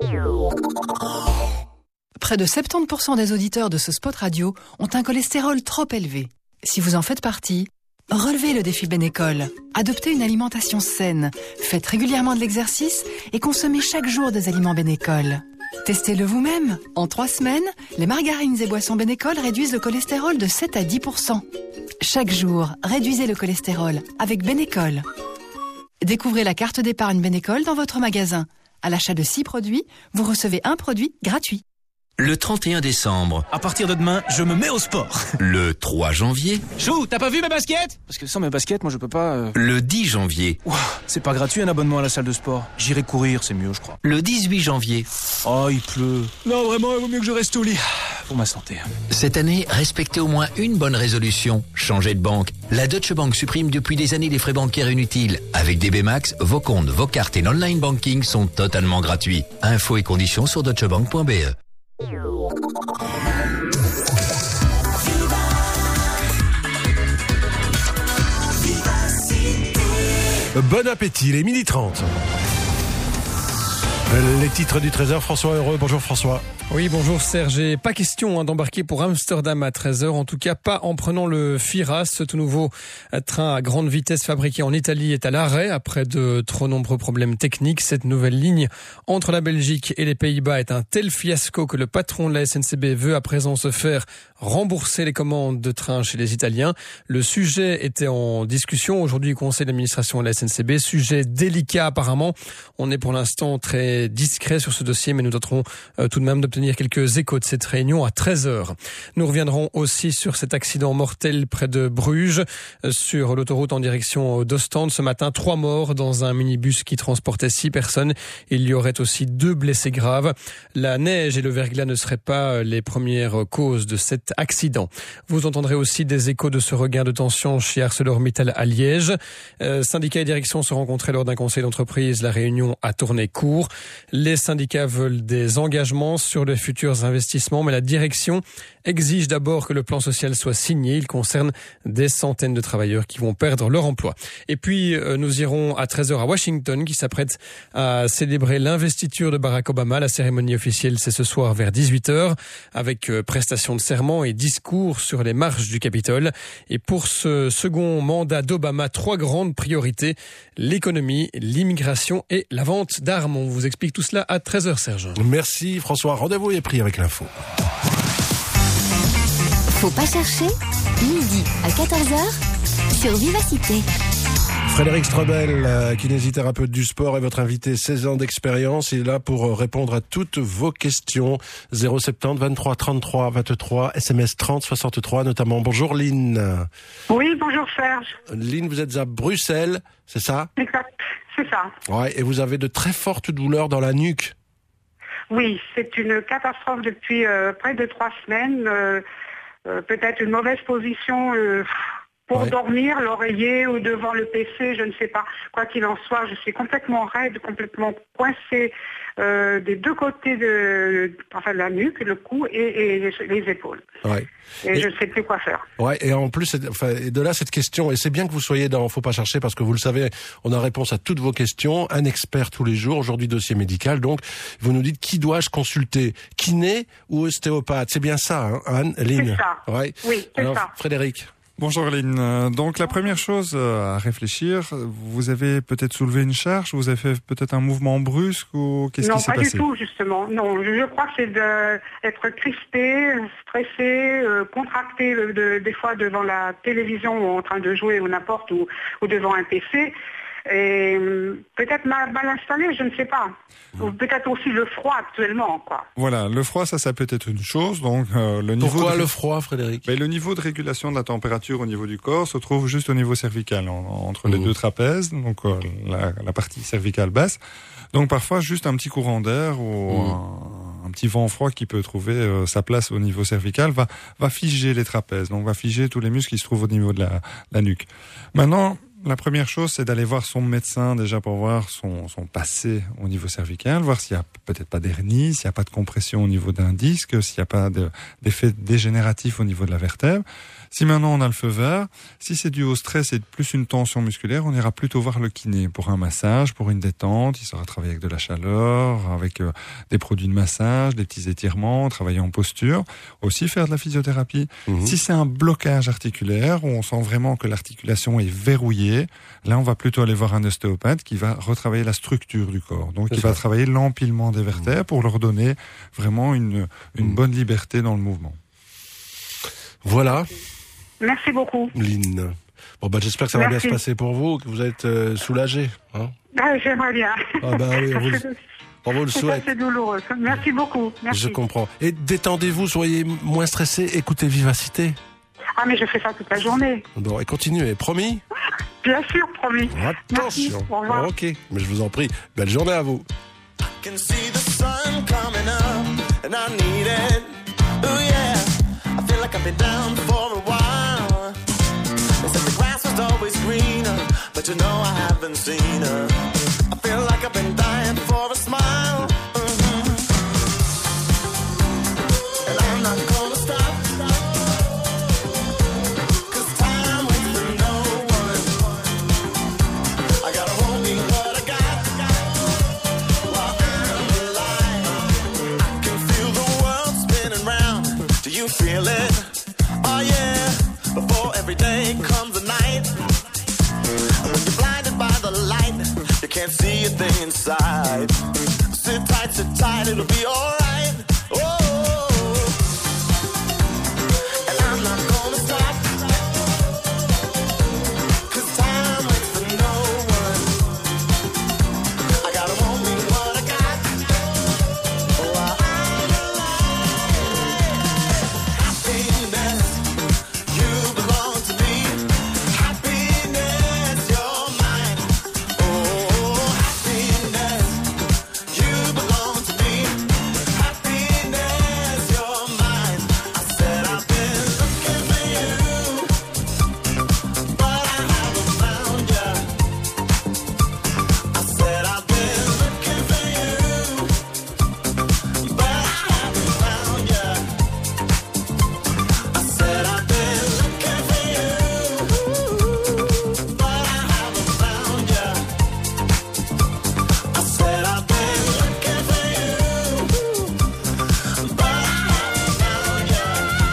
Près de 70% des auditeurs de ce spot radio ont un cholestérol trop élevé. Si vous en faites partie, relevez le défi Bénécol. Adoptez une alimentation saine, faites régulièrement de l'exercice et consommez chaque jour des aliments Bénécol. Testez-le vous-même. En 3 semaines, les margarines et boissons Bénécol réduisent le cholestérol de 7 à 10%. Chaque jour, réduisez le cholestérol avec Bénécol. Découvrez la carte d'épargne Bénécol dans votre magasin. À l'achat de 6 produits, vous recevez un produit gratuit. Le 31 décembre. À partir de demain, je me mets au sport. Le 3 janvier. Chou, t'as pas vu mes baskets? Parce que sans mes baskets, moi je peux pas... Le 10 janvier. Ouah, c'est pas gratuit un abonnement à la salle de sport. J'irai courir, c'est mieux je crois. Le 18 janvier. Oh, il pleut. Non, vraiment, il vaut mieux que je reste au lit. Pour ma santé. Cette année, respectez au moins une bonne résolution. Changez de banque. La Deutsche Bank supprime depuis des années les frais bancaires inutiles. Avec DB Max, vos comptes, vos cartes et l'online banking sont totalement gratuits. Infos et conditions sur deutschebank.be. Bon appétit, il est 12h30. Les titres du Trésor, François Heureux. Bonjour François. Oui, bonjour Serge. Et pas question d'embarquer pour Amsterdam à 13h, en tout cas pas en prenant le Firas. Ce tout nouveau train à grande vitesse fabriqué en Italie est à l'arrêt après de trop nombreux problèmes techniques. Cette nouvelle ligne entre la Belgique et les Pays-Bas est un tel fiasco que le patron de la SNCB veut à présent se faire rembourser les commandes de train chez les Italiens. Le sujet était en discussion aujourd'hui au conseil d'administration de la SNCB. Sujet délicat apparemment. On est pour l'instant très discret sur ce dossier, mais nous tenterons tout de même d'obtenir quelques échos de cette réunion à 13h. Nous reviendrons aussi sur cet accident mortel près de Bruges, sur l'autoroute en direction d'Ostende. Ce matin, 3 morts dans un minibus qui transportait 6 personnes. Il y aurait aussi 2 blessés graves. La neige et le verglas ne seraient pas les premières causes de cet accident. Vous entendrez aussi des échos de ce regain de tension chez ArcelorMittal à Liège. Syndicats et direction se rencontraient lors d'un conseil d'entreprise. La réunion a tourné court. Les syndicats veulent des engagements sur les futurs investissements, mais la direction exige d'abord que le plan social soit signé. Il concerne des centaines de travailleurs qui vont perdre leur emploi. Et puis, nous irons à 13h à Washington, qui s'apprête à célébrer l'investiture de Barack Obama. La cérémonie officielle, c'est ce soir vers 18h, avec prestation de serment et discours sur les marches du Capitole. Et pour ce second mandat d'Obama, 3 grandes priorités: l'économie, l'immigration et la vente d'armes. On vous explique tout cela à 13h, Serge. Merci François. Rendez-vous est pris avec l'info. Faut pas chercher, midi à 14h sur Vivacité. Frédéric Strobel, kinésithérapeute du sport, est votre invité, 16 ans d'expérience. Il est là pour répondre à toutes vos questions. 070 23 33 23, SMS 30 63 notamment. Bonjour Lynn. Oui, bonjour Serge. Lynn, vous êtes à Bruxelles, c'est ça? Exact, c'est ça. Ouais, et vous avez de très fortes douleurs dans la nuque. Oui, c'est une catastrophe depuis près de 3 semaines. Peut-être une mauvaise position pour dormir, l'oreiller ou devant le PC, je ne sais pas. Quoi qu'il en soit, je suis complètement raide, complètement coincée des 2 côtés de la nuque, le cou et les épaules. Ouais. Et je ne sais plus quoi faire. Ouais, et en plus, et de là cette question, et c'est bien que vous soyez dans Faut pas chercher, parce que vous le savez, on a réponse à toutes vos questions, un expert tous les jours, aujourd'hui dossier médical, donc vous nous dites qui dois-je consulter, kiné ou ostéopathe? C'est bien ça, hein, Anne, Lynn? C'est ça. Ouais. Oui, c'est ça. Frédéric. Bonjour Lynn. Donc la première chose à réfléchir, vous avez peut-être soulevé une charge, vous avez fait peut-être un mouvement brusque ou qu'est-ce qui s'est passé? Non, pas du tout justement. Non, je crois que c'est d'être crispé, stressé, contracté des fois devant la télévision ou en train de jouer ou n'importe ou devant un PC. Et peut-être mal installé, je ne sais pas. Ou peut-être aussi le froid actuellement, quoi. Voilà, le froid, ça peut être une chose. Donc le niveau. Pourquoi le froid, Frédéric? Le niveau de régulation de la température au niveau du corps se trouve juste au niveau cervical, entre les 2 trapèzes, donc la partie cervicale basse. Donc parfois juste un petit courant d'air ou un petit vent froid qui peut trouver sa place au niveau cervical va figer les trapèzes, donc va figer tous les muscles qui se trouvent au niveau de la nuque. Maintenant, la première chose, c'est d'aller voir son médecin déjà pour voir son passé au niveau cervical, voir s'il n'y a peut-être pas d'hernie, s'il n'y a pas de compression au niveau d'un disque, s'il n'y a pas d'effet dégénératif au niveau de la vertèbre. Si maintenant on a le feu vert, si c'est dû au stress et plus une tension musculaire, on ira plutôt voir le kiné pour un massage, pour une détente. Il saura travailler avec de la chaleur, avec des produits de massage, des petits étirements, travailler en posture, aussi faire de la physiothérapie. Si c'est un blocage articulaire où on sent vraiment que l'articulation est verrouillée, là on va plutôt aller voir un ostéopathe qui va retravailler la structure du corps. Donc il va travailler l'empilement des vertèbres pour leur donner vraiment une bonne liberté dans le mouvement. Voilà. Merci beaucoup. Lynn. Bon, j'espère que ça va bien se passer pour vous, que vous êtes soulagé. Hein, j'aimerais bien. Ah oui, on vous le souhaite. C'est douloureux. Merci beaucoup. Merci. Je comprends. Et détendez-vous, soyez moins stressés, écoutez Vivacité. Ah, mais je fais ça toute la journée. Bon, et continuez, promis? Bien sûr, promis. Attention. Merci. Au revoir. Ok, mais je vous en prie. Belle journée à vous. I can see the sun coming up, and I need it. Oh yeah, I feel like I've been down for a while. They said the grass was always greener, but you know I haven't seen her. I feel like I've been dying for a smile. And I'm not gonna stop. 'Cause time waits for no one. I gotta hold me what I got. While I'm alive, I can feel the world spinning round. Do you feel it? Oh yeah. Before every day comes a night. And when you're blinded by the light, you can't see a thing inside. Sit tight, it'll be alright. Oh, and I'm not gonna stop. 'Cause time waits for no one. I gotta want me what I got. While I'm alive. Happiness, you belong to me. Happiness, you're mine. Oh, happiness, you belong to me. Happiness, you're mine. I said I've been looking for you, but I haven't found you. I said I've been looking for you, but I haven't found you. I said I've been looking for you, but I haven't found you. I said I've been looking for you, but I haven't found you.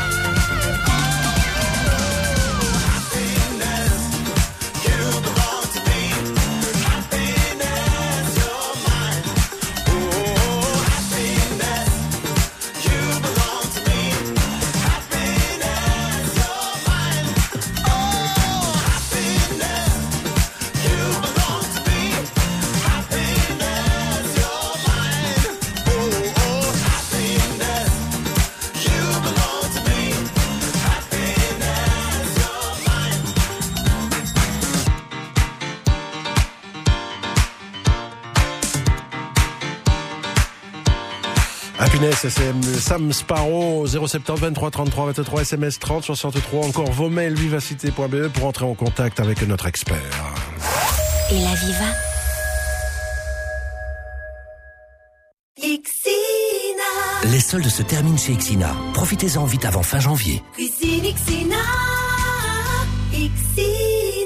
Happiness, you belong to me. Happiness, you're mine. Oh, happiness, you belong to me. Happiness, you're mine. Oh, happiness, you belong to me. Happiness, you're mine. Oh, happiness, you belong to me. Happiness, you're mine. Happiness, c'est Sam Sparrow, 070 23 33 23, SMS 30 63, encore vos mails vivacité.be pour entrer en contact avec notre expert. Et la Viva? Ixina. Les soldes se terminent chez Ixina. Profitez-en vite avant fin janvier. Cuisine Ixina. Ixina.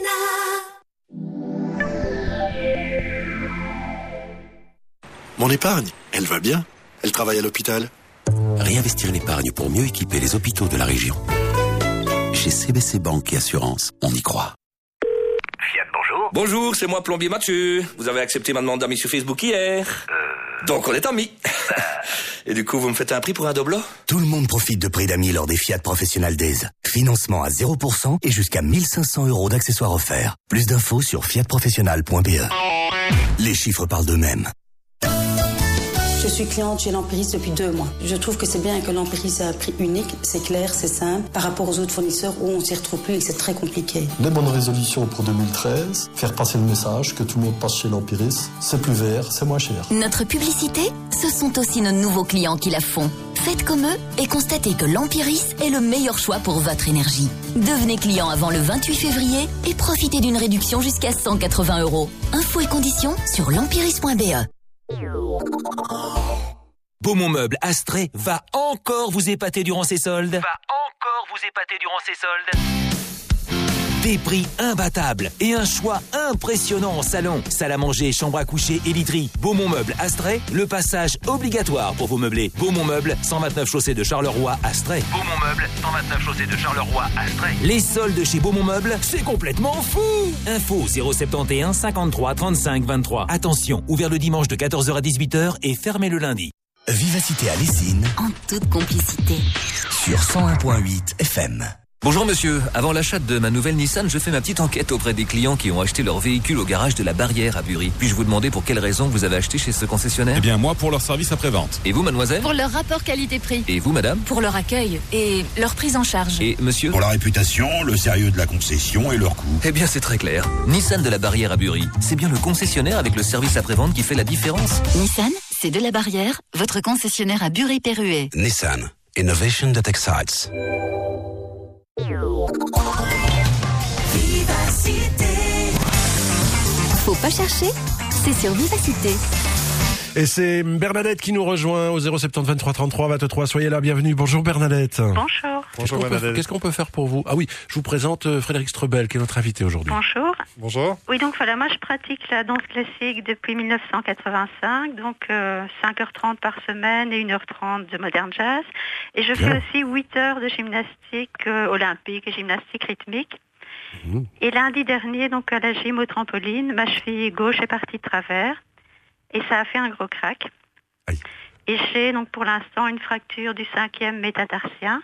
Mon épargne, elle va bien. Elle travaille à l'hôpital. Réinvestir l'épargne pour mieux équiper les hôpitaux de la région. Chez CBC Banque et Assurance, on y croit. Fiat, bonjour. Bonjour, c'est moi plombier Mathieu. Vous avez accepté ma demande d'amis sur Facebook hier. Donc on est amis. Et du coup, vous me faites un prix pour un Doblo? Tout le monde profite de prix d'amis lors des Fiat Professional Days. Financement à 0% et jusqu'à 1500 € d'accessoires offerts. Plus d'infos sur fiatprofessionnel.be. Les chiffres parlent d'eux-mêmes. Je suis cliente chez l'Empiris depuis 2 mois. Je trouve que c'est bien que l'Empiris a un prix unique, c'est clair, c'est simple, par rapport aux autres fournisseurs où on s'y retrouve plus et que c'est très compliqué. Les bonnes résolutions pour 2013, faire passer le message que tout le monde passe chez l'Empiris, c'est plus vert, c'est moins cher. Notre publicité, ce sont aussi nos nouveaux clients qui la font. Faites comme eux et constatez que l'Empiris est le meilleur choix pour votre énergie. Devenez client avant le 28 février et profitez d'une réduction jusqu'à 180 €. Infos et conditions sur l'empiris.be. Beaumont Meuble Astrée va encore vous épater durant ces soldes. vous épater durant ces soldes. Des prix imbattables et un choix impressionnant en salon. Salle à manger, chambre à coucher et literie. Beaumont Meubles Astray, le passage obligatoire pour vos meublés. Beaumont Meubles, 129 chaussée de Charleroi Astray. Beaumont Meubles, 129 chaussée de Charleroi Astray. Les soldes chez Beaumont Meubles, c'est complètement fou. Info 071 53 35 23. Attention, ouvert le dimanche de 14h à 18h et fermé le lundi. Vivacité à Lessines, En toute complicité. sur 101.8 FM. Bonjour monsieur, avant l'achat de ma nouvelle Nissan, je fais ma petite enquête auprès des clients qui ont acheté leur véhicule au garage de la Barrière à Bury. Puis-je vous demander pour quelles raisons vous avez acheté chez ce concessionnaire ? Eh bien moi pour leur service après-vente. Et vous mademoiselle ? Pour leur rapport qualité-prix. Et vous madame ? Pour leur accueil et leur prise en charge. Et monsieur ? Pour la réputation, le sérieux de la concession et leur coût. Eh bien c'est très clair. Nissan de la Barrière à Bury, c'est bien le concessionnaire avec le service après-vente qui fait la différence. Nissan, c'est de la Barrière, votre concessionnaire à Bury-Perruet. Nissan, innovation that excites. Faut pas chercher, c'est sur Vivacité. Et c'est Bernadette qui nous rejoint au 070 23 33 23. Soyez là, bienvenue. Bonjour Bernadette. Bonjour. Bonjour Bernadette. Qu'est-ce qu'on peut faire pour vous ? Ah oui, je vous présente Frédéric Strebel, qui est notre invité aujourd'hui. Bonjour. Bonjour. Oui, donc voilà, moi je pratique la danse classique depuis 1985, donc 5h30 par semaine et 1h30 de modern jazz. Et je fais aussi 8 heures de gymnastique olympique et gymnastique rythmique. Et lundi dernier, donc à la gym au trampoline, ma cheville gauche est partie de travers et ça a fait un gros crack. Aïe. Et j'ai donc pour l'instant une fracture du 5e métatarsien.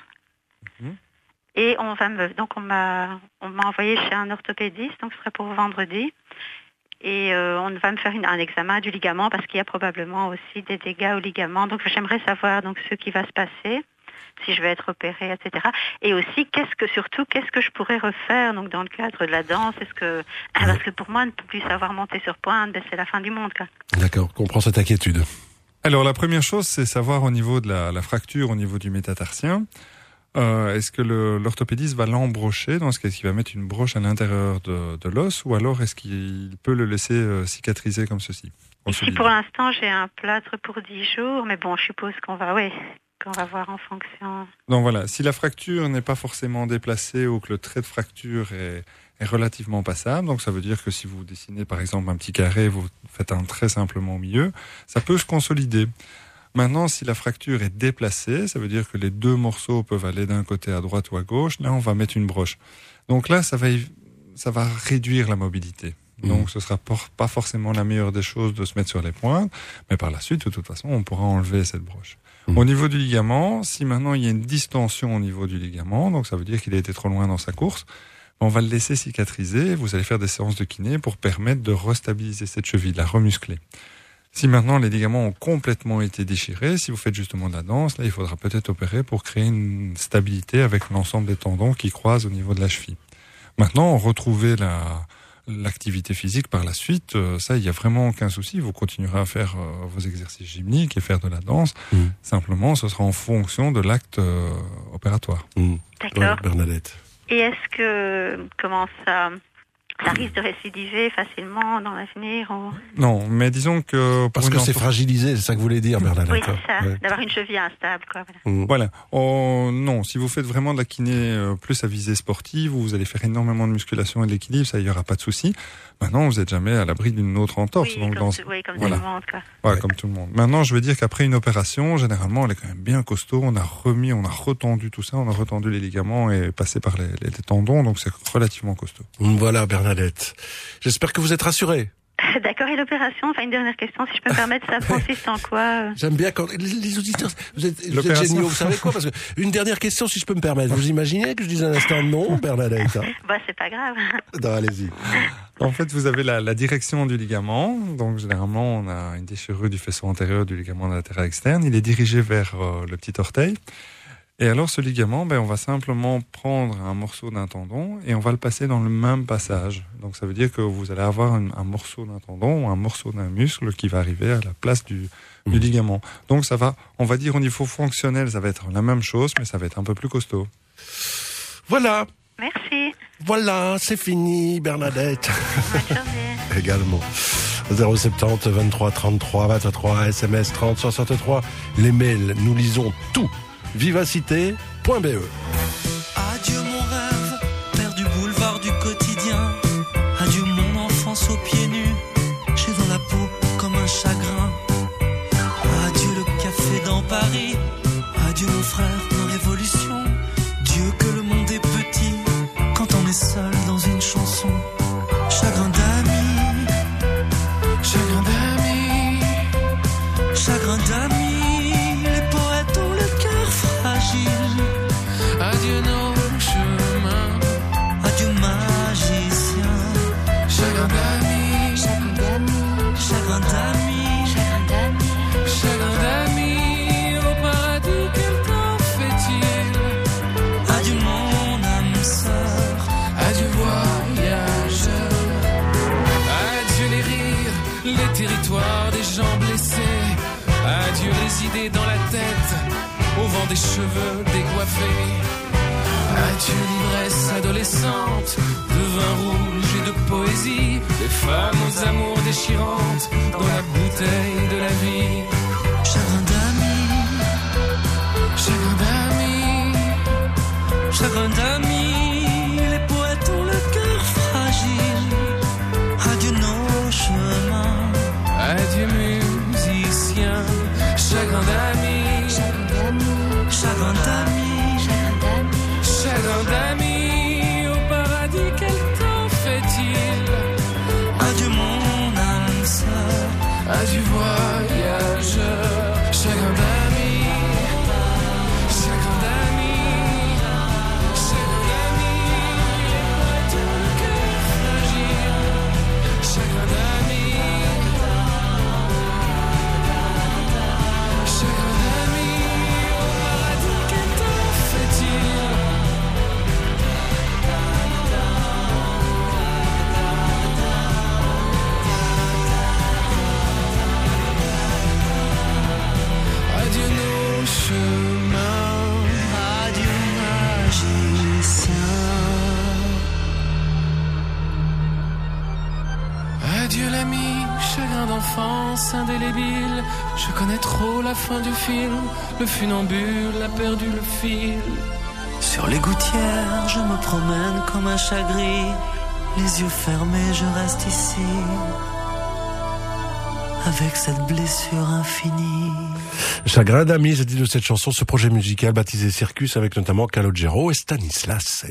Et on m'a envoyé chez un orthopédiste, donc ce serait pour vendredi. Et on va me faire un examen du ligament parce qu'il y a probablement aussi des dégâts au ligament. Donc j'aimerais savoir donc ce qui va se passer, si je vais être opérée, etc. Et aussi qu'est-ce que je pourrais refaire donc dans le cadre de la danse. Parce que pour moi ne plus savoir monter sur pointe, c'est la fin du monde, quoi. D'accord, je comprends cette inquiétude. Alors la première chose, c'est savoir au niveau de la fracture, au niveau du métatarsien. Est-ce que l'orthopédiste va l'embrocher, dans ce cas, est-ce qu'il va mettre une broche à l'intérieur de l'os, ou alors est-ce qu'il peut le laisser cicatriser comme ceci? Ici, pour l'instant, j'ai un plâtre pour 10 jours, mais bon, je suppose qu'on va voir en fonction. Donc voilà, si la fracture n'est pas forcément déplacée ou que le trait de fracture est relativement passable, donc ça veut dire que si vous dessinez par exemple un petit carré, vous faites un trait simplement au milieu, ça peut se consolider. Maintenant, si la fracture est déplacée, ça veut dire que les deux morceaux peuvent aller d'un côté à droite ou à gauche. Là, on va mettre une broche. Donc là, ça va réduire la mobilité. Donc, ce sera pas forcément la meilleure des choses de se mettre sur les pointes, mais par la suite, de toute façon, on pourra enlever cette broche. Au niveau du ligament, si maintenant il y a une distension au niveau du ligament, donc ça veut dire qu'il a été trop loin dans sa course, on va le laisser cicatriser. Vous allez faire des séances de kiné pour permettre de restabiliser cette cheville, de la remuscler. Si maintenant les ligaments ont complètement été déchirés, si vous faites justement de la danse, là il faudra peut-être opérer pour créer une stabilité avec l'ensemble des tendons qui croisent au niveau de la cheville. Maintenant, retrouver l'activité physique par la suite, ça il y a vraiment aucun souci. Vous continuerez à faire vos exercices gymniques et faire de la danse. Simplement, ce sera en fonction de l'acte opératoire. D'accord. Bernadette. Et est-ce que ça risque de récidiver facilement dans l'avenir ou... Non, mais disons que... Parce que c'est fragilisé, c'est ça que vous voulez dire, Bernadette. Oui, c'est ça, d'avoir une cheville instable, quoi. Voilà. Non, si vous faites vraiment de la kiné plus à visée sportive, où vous allez faire énormément de musculation et de l'équilibre, ça, il n'y aura pas de souci. Maintenant, vous n'êtes jamais à l'abri d'une autre entorse. Oui, donc comme tout le monde, quoi. Voilà, comme tout le monde. Maintenant, je veux dire qu'après une opération, généralement, elle est quand même bien costaud. On a retendu tout ça, on a retendu les ligaments et passé par les tendons, donc c'est relativement costaud. Voilà, Bernadette. J'espère que vous êtes rassurée. D'accord, et l'opération, une dernière question, si je peux me permettre, ça consiste en quoi J'aime bien quand les auditeurs, vous êtes géniaux, vous savez quoi, parce que une dernière question, si je peux me permettre. Vous imaginez que je dise un instant non, Bernadette, c'est pas grave. Non, allez-y. En fait, vous avez la direction du ligament. Donc, généralement, on a une déchirure du faisceau antérieur du ligament latéral externe. Il est dirigé vers le petit orteil. Et alors, ce ligament, on va simplement prendre un morceau d'un tendon et on va le passer dans le même passage. Donc, ça veut dire que vous allez avoir un morceau d'un tendon ou un morceau d'un muscle qui va arriver à la place du ligament. Donc, ça va, on va dire au niveau fonctionnel, ça va être la même chose, mais ça va être un peu plus costaud. Voilà. Merci. Voilà, c'est fini, Bernadette. Bonne journée. Également. 070 23 33 23, SMS 30 63. Les mails, nous lisons tout. Vivacité.be. chagrin d'amis, chagrin d'amis, au paradis quel temps fait-il? Adieu mon âme sœur, adieu voyageur, adieu les rires, les territoires des gens blessés, adieu les idées dans la tête, au vent des cheveux décoiffés. Adieu l'ivresse adolescente, de vin rouge et de poésie, des femmes aux amours déchirantes, dans la bouteille de la vie. Chagrin d'amis, chagrin d'amis, chagrin d'amis, les poètes ont le cœur fragile. Adieu nos chemins, adieu musiciens, chagrin d'amis, chagrin d'amis. Chagrin d'amis, au paradis quel temps fait-il? Adieu mon âme sœur, adieu voyageur, chagrin d'amis, chagrin d'amis, chagrin d'amis, tout le cœur fragile, chagrin d'amis, chagrin d'amis, au paradis quel temps fait-il? Adieu nos chemins, adieu magiciens, adieu l'ami, chagrin d'enfance indélébile. Je connais trop la fin du film, le funambule a perdu le fil. Sur les gouttières, je me promène comme un chat gris, les yeux fermés, je reste ici, avec cette blessure infinie. Chagrin d'amis, c'est dit de cette chanson, ce projet musical baptisé Circus avec notamment Calogero et Stanislas.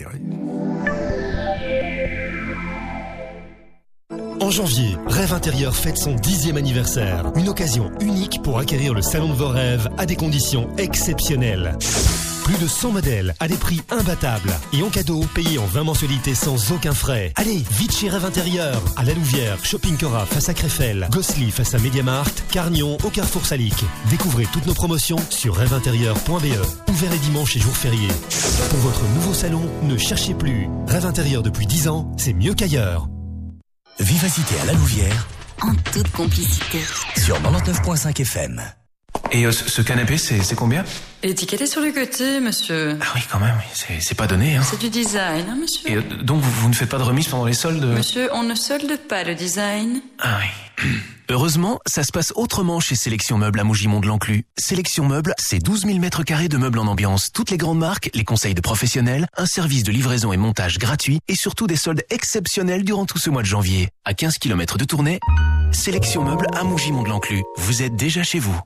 En janvier, Rêve Intérieur fête son 10e anniversaire. Une occasion unique pour acquérir le salon de vos rêves à des conditions exceptionnelles. Plus de 100 modèles à des prix imbattables. Et en cadeau, payé en 20 mensualités sans aucun frais. Allez, vite chez Rêve Intérieur. À La Louvière, Shopping Cora face à Crefel, Gossely face à Mediamarkt, Carnion au Carrefour Salique. Découvrez toutes nos promotions sur rêveintérieur.be. Ouvert les dimanches et jours fériés. Pour votre nouveau salon, ne cherchez plus. Rêve Intérieur depuis 10 ans, c'est mieux qu'ailleurs. Vivacité à La Louvière, En toute complicité. sur 99.5 FM. Et ce canapé, c'est combien? Étiqueté sur le côté, monsieur. Ah oui, quand même, c'est pas donné, hein. C'est du design, hein, monsieur. Et donc, vous ne faites pas de remise pendant les soldes? Monsieur, on ne solde pas le design. Ah oui. Heureusement, ça se passe autrement chez Sélection Meubles à Mougiron-de-l'Enclus. Sélection Meubles, c'est 12 000 mètres carrés de meubles en ambiance, toutes les grandes marques, les conseils de professionnels, un service de livraison et montage gratuit et surtout des soldes exceptionnels durant tout ce mois de janvier. À 15 km de Tournai, Sélection Meubles à Mougiron-de-l'Enclus. Vous êtes déjà chez vous.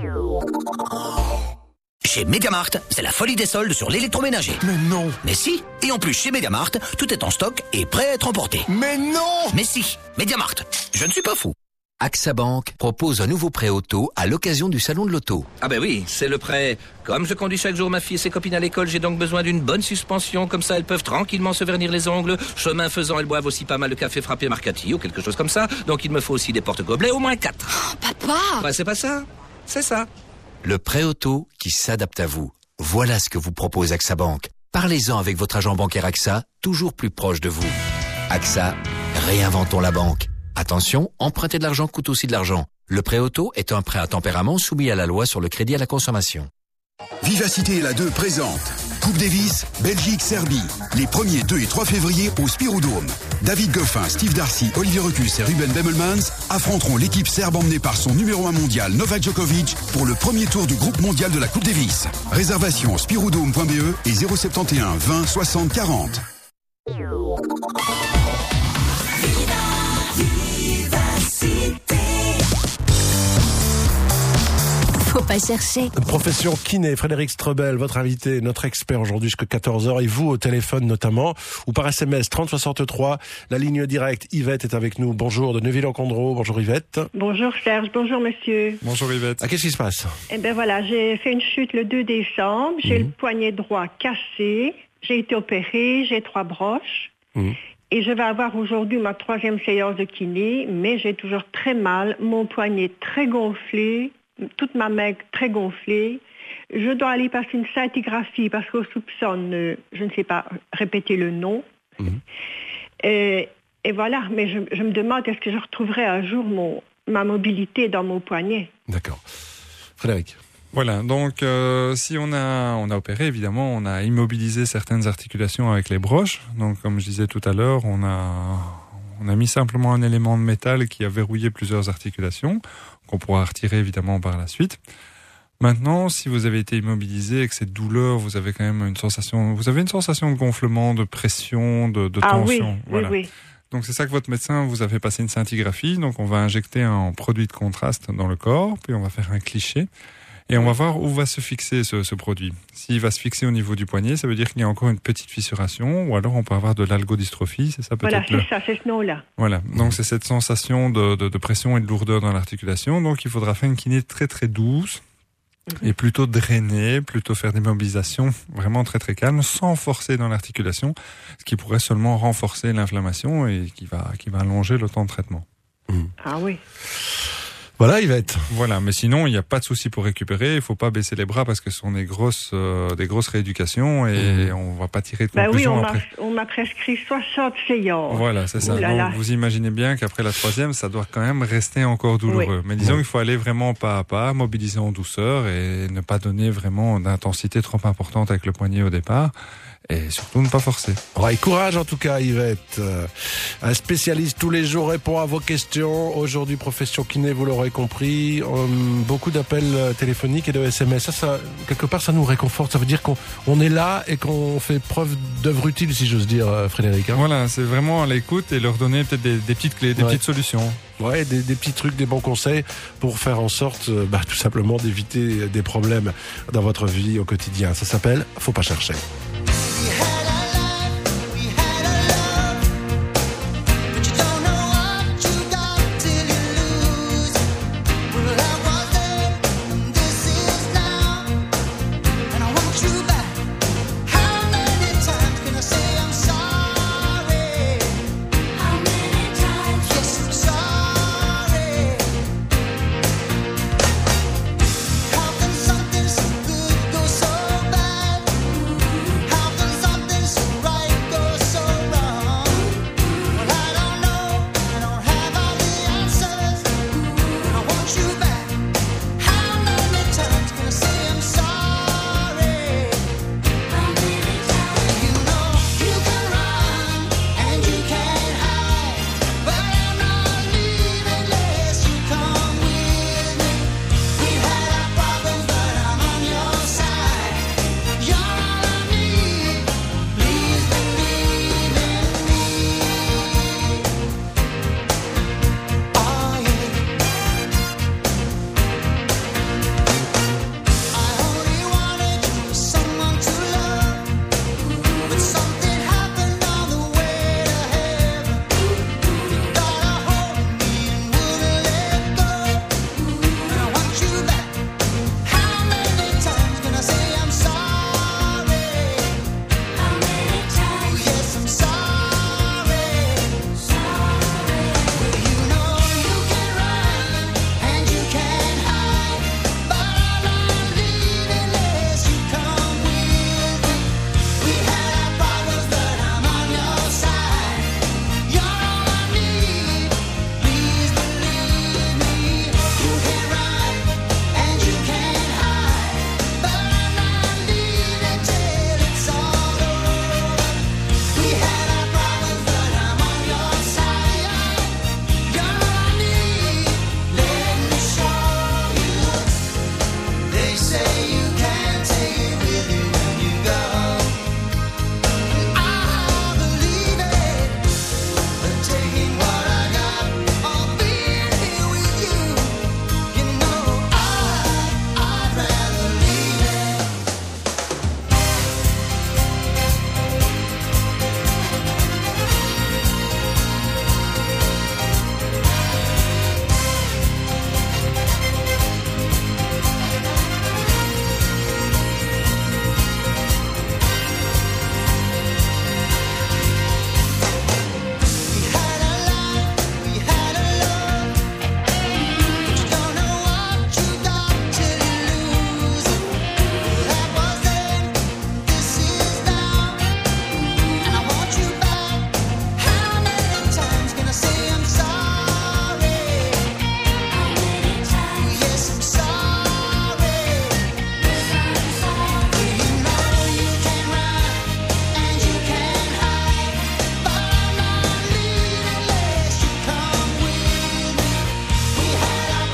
Chez Mediamarkt, c'est la folie des soldes sur l'électroménager. Mais non. Mais si. Et en plus, chez Mediamarkt, tout est en stock et prêt à être emporté. Mais non. Mais si. Mediamarkt. Je ne suis pas fou. AXA Bank propose un nouveau prêt auto à l'occasion du salon de l'auto. Ah ben oui, c'est le prêt. Comme je conduis chaque jour ma fille et ses copines à l'école, j'ai donc besoin d'une bonne suspension. Comme ça, elles peuvent tranquillement se vernir les ongles. Chemin faisant, elles boivent aussi pas mal de café frappé Marcati ou quelque chose comme ça. Donc il me faut aussi des porte-gobelets, au moins 4. Oh, papa! Ouais, c'est pas ça. C'est ça. Le prêt auto qui s'adapte à vous. Voilà ce que vous propose AXA Bank. Parlez-en avec votre agent bancaire AXA, toujours plus proche de vous. AXA, réinventons la banque. Attention, emprunter de l'argent coûte aussi de l'argent. Le prêt auto est un prêt à tempérament soumis à la loi sur le crédit à la consommation. Vivacité la 2 présente Coupe Davis, Belgique-Serbie. Les 1er, 2 et 3 février au Spiroudome. David Goffin, Steve Darcy, Olivier Recus et Ruben Bemmelmans affronteront l'équipe serbe emmenée par son numéro 1 mondial Novak Djokovic pour le premier tour du groupe mondial de la Coupe Davis. Réservation spiroudome.be et 071 20 60 40. Faut pas chercher. Profession kiné, Frédéric Strebel, votre invité, notre expert aujourd'hui jusqu'à 14h, et vous au téléphone notamment, ou par SMS 3063, la ligne directe. Yvette est avec nous. Bonjour de Neuville-en-Condro. Bonjour Yvette. Bonjour Serge, bonjour monsieur. Bonjour Yvette. Ah, qu'est-ce qui se passe? Eh ben voilà, j'ai fait une chute le 2 décembre, j'ai le poignet droit cassé, j'ai été opérée, j'ai 3 broches. Et je vais avoir aujourd'hui ma 3e séance de kiné, mais j'ai toujours très mal, mon poignet très gonflé, toute ma main très gonflée. Je dois aller passer une scintigraphie parce qu'on soupçonne, je ne sais pas répéter le nom. Et voilà, mais je me demande est-ce que je retrouverai un jour ma mobilité dans mon poignet. D'accord. Frédéric. Voilà, donc si on a opéré, évidemment, on a immobilisé certaines articulations avec les broches. Donc comme je disais tout à l'heure, on a mis simplement un élément de métal qui a verrouillé plusieurs articulations, qu'on pourra retirer évidemment par la suite. Maintenant, si vous avez été immobilisé avec cette douleur, vous avez quand même une sensation de gonflement, de pression, de tension. Voilà. Oui. Donc c'est ça que votre médecin vous a fait passer une scintigraphie. Donc on va injecter un produit de contraste dans le corps, puis on va faire un cliché. Et on va voir où va se fixer ce produit. S'il va se fixer au niveau du poignet, ça veut dire qu'il y a encore une petite fissuration, ou alors on peut avoir de l'algodystrophie, c'est ça peut-être. Voilà, c'est ce nom-là. Voilà, donc c'est cette sensation de pression et de lourdeur dans l'articulation. Donc il faudra faire une kiné très très douce, et plutôt drainer, plutôt faire des mobilisations vraiment très très calmes, sans forcer dans l'articulation, ce qui pourrait seulement renforcer l'inflammation et qui va allonger le temps de traitement. Ah oui. Voilà, Yvette. Voilà, mais sinon, il n'y a pas de souci pour récupérer. Il faut pas baisser les bras parce que ce sont des grosses rééducations et on va pas tirer de conclusion après. On m'a prescrit 60 séances. Voilà, c'est ça. Donc, vous imaginez bien qu'après la 3e, ça doit quand même rester encore douloureux. Oui. Mais disons qu'il faut aller vraiment pas à pas, mobiliser en douceur et ne pas donner vraiment d'intensité trop importante avec le poignet au départ. Et surtout ne pas forcer. Ouais, courage en tout cas, Yvette. Un spécialiste tous les jours répond à vos questions. Aujourd'hui, profession kiné, vous l'aurez compris. Beaucoup d'appels téléphoniques et de SMS. Ça, quelque part, ça nous réconforte. Ça veut dire qu'on est là et qu'on fait preuve d'œuvre utile, si j'ose dire, Frédéric. Voilà, c'est vraiment à l'écoute et leur donner peut-être des petites clés, des petites solutions. Ouais, des petits trucs, des bons conseils pour faire en sorte, tout simplement, d'éviter des problèmes dans votre vie au quotidien. Ça s'appelle Faut pas chercher. Something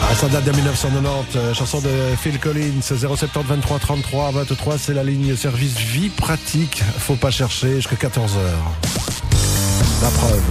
Ah, ça date de 1990, chanson de Phil Collins, 070 23 33 23, c'est la ligne service vie pratique. Faut pas chercher jusqu'à 14h. La preuve.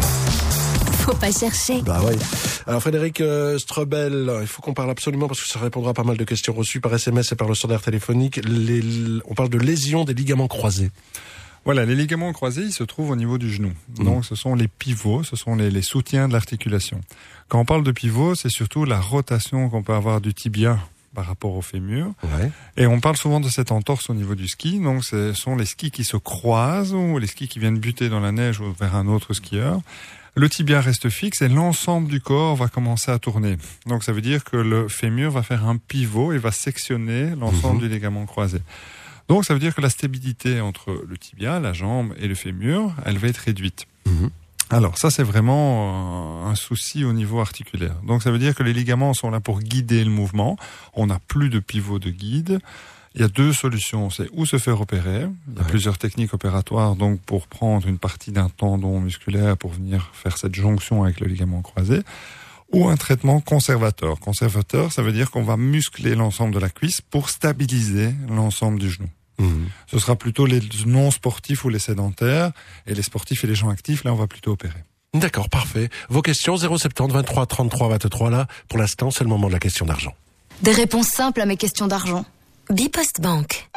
Faut pas chercher. Bah oui. Alors Frédéric Strebel, il faut qu'on parle absolument parce que ça répondra à pas mal de questions reçues par SMS et par le standard téléphonique. On parle de lésions des ligaments croisés. Voilà, les ligaments croisés, ils se trouvent au niveau du genou. Donc, ce sont les pivots, ce sont les soutiens de l'articulation. Quand on parle de pivot, c'est surtout la rotation qu'on peut avoir du tibia par rapport au fémur. Ouais. Et on parle souvent de cette entorse au niveau du ski. Donc, ce sont les skis qui se croisent ou les skis qui viennent buter dans la neige ou vers un autre skieur. Le tibia reste fixe et l'ensemble du corps va commencer à tourner. Donc, ça veut dire que le fémur va faire un pivot et va sectionner l'ensemble du ligament croisé. Donc, ça veut dire que la stabilité entre le tibia, la jambe et le fémur, elle va être réduite. Alors, ça, c'est vraiment un souci au niveau articulaire. Donc, ça veut dire que les ligaments sont là pour guider le mouvement. On n'a plus de pivot de guide. Il y a deux solutions. C'est ou se faire opérer. Il y a plusieurs techniques opératoires, donc, pour prendre une partie d'un tendon musculaire pour venir faire cette jonction avec le ligament croisé. Ou un traitement conservateur. Conservateur, ça veut dire qu'on va muscler l'ensemble de la cuisse pour stabiliser l'ensemble du genou. Ce sera plutôt les non-sportifs ou les sédentaires, et les sportifs et les gens actifs, là, on va plutôt opérer. D'accord, parfait. Vos questions, 070 23 33 23, là, pour l'instant, c'est le moment de la question d'argent. Des réponses simples à mes questions d'argent. Bipost Bank.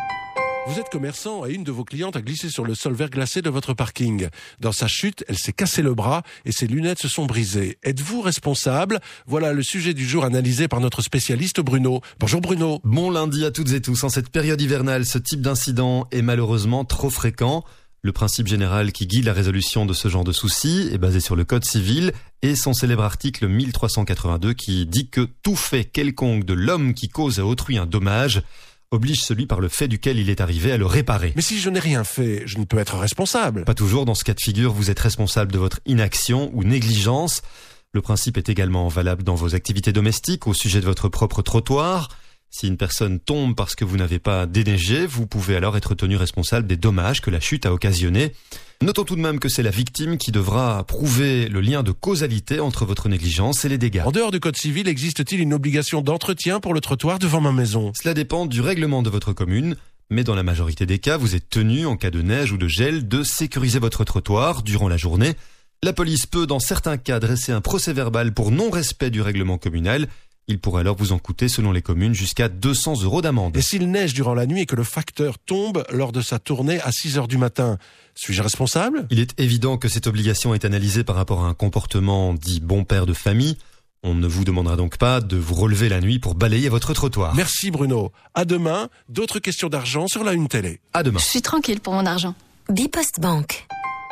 Vous êtes commerçant et une de vos clientes a glissé sur le sol verglacé de votre parking. Dans sa chute, elle s'est cassé le bras et ses lunettes se sont brisées. Êtes-vous responsable? Voilà le sujet du jour analysé par notre spécialiste Bruno. Bonjour Bruno. Bon lundi à toutes et tous. En cette période hivernale, ce type d'incident est malheureusement trop fréquent. Le principe général qui guide la résolution de ce genre de soucis est basé sur le Code civil et son célèbre article 1382 qui dit que tout fait quelconque de l'homme qui cause à autrui un dommage oblige celui par le fait duquel il est arrivé à le réparer. Mais si je n'ai rien fait, je ne peux être responsable. Pas toujours. Dans ce cas de figure, vous êtes responsable de votre inaction ou négligence. Le principe est également valable dans vos activités domestiques au sujet de votre propre trottoir. Si une personne tombe parce que vous n'avez pas déneigé, vous pouvez alors être tenu responsable des dommages que la chute a occasionnés. Notons tout de même que c'est la victime qui devra prouver le lien de causalité entre votre négligence et les dégâts. En dehors du Code civil, existe-t-il une obligation d'entretien pour le trottoir devant ma maison? Cela dépend du règlement de votre commune, mais dans la majorité des cas, vous êtes tenu, en cas de neige ou de gel, de sécuriser votre trottoir durant la journée. La police peut, dans certains cas, dresser un procès-verbal pour non-respect du règlement communal. Il pourrait alors vous en coûter, selon les communes, jusqu'à 200 € d'amende. Et s'il neige durant la nuit et que le facteur tombe lors de sa tournée à 6 heures du matin, suis-je responsable? Il est évident que cette obligation est analysée par rapport à un comportement dit bon père de famille. On ne vous demandera donc pas de vous relever la nuit pour balayer votre trottoir. Merci Bruno. À demain, d'autres questions d'argent sur la Une Télé. À demain. Je suis tranquille pour mon argent. Bipost Bank.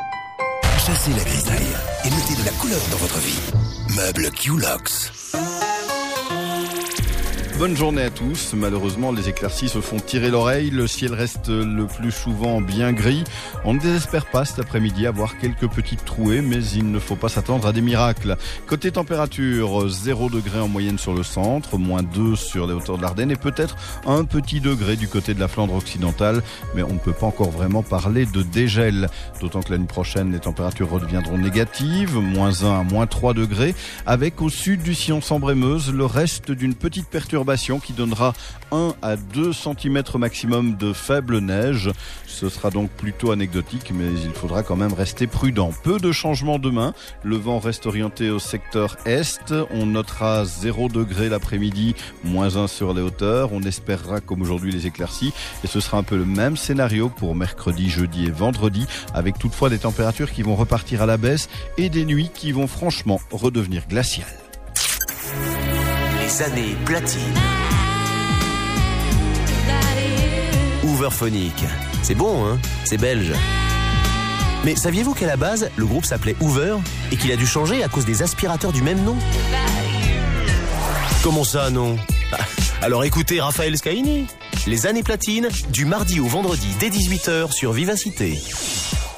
Chassez la grisaille et mettez de la couleur dans votre vie. Meubles Q-Lox. Bonne journée à tous. Malheureusement, les éclaircies se font tirer l'oreille. Le ciel reste le plus souvent bien gris. On ne désespère pas cet après-midi à voir quelques petites trouées, mais il ne faut pas s'attendre à des miracles. Côté température, 0 degré en moyenne sur le centre, -2 sur les hauteurs de l'Ardenne et peut-être un petit degré du côté de la Flandre occidentale. Mais on ne peut pas encore vraiment parler de dégel. D'autant que l'année prochaine, les températures redeviendront négatives, -1 à -3 degrés, avec au sud du sillon Sambre-et-Meuse le reste d'une petite perturbation qui donnera 1 à 2 cm maximum de faible neige. Ce sera donc plutôt anecdotique, mais il faudra quand même rester prudent. Peu de changements demain. Le vent reste orienté au secteur est. On notera 0 degré l'après-midi, -1 sur les hauteurs. On espérera comme aujourd'hui les éclaircies. Et ce sera un peu le même scénario pour mercredi, jeudi et vendredi, avec toutefois des températures qui vont repartir à la baisse et des nuits qui vont franchement redevenir glaciales. Les années platines. Hooverphonic. C'est bon, hein? C'est belge. Mais saviez-vous qu'à la base, le groupe s'appelait Hoover et qu'il a dû changer à cause des aspirateurs du même nom? Comment ça, non? Alors écoutez Raphaël Scaini. Les années platines, du mardi au vendredi dès 18h sur Vivacité.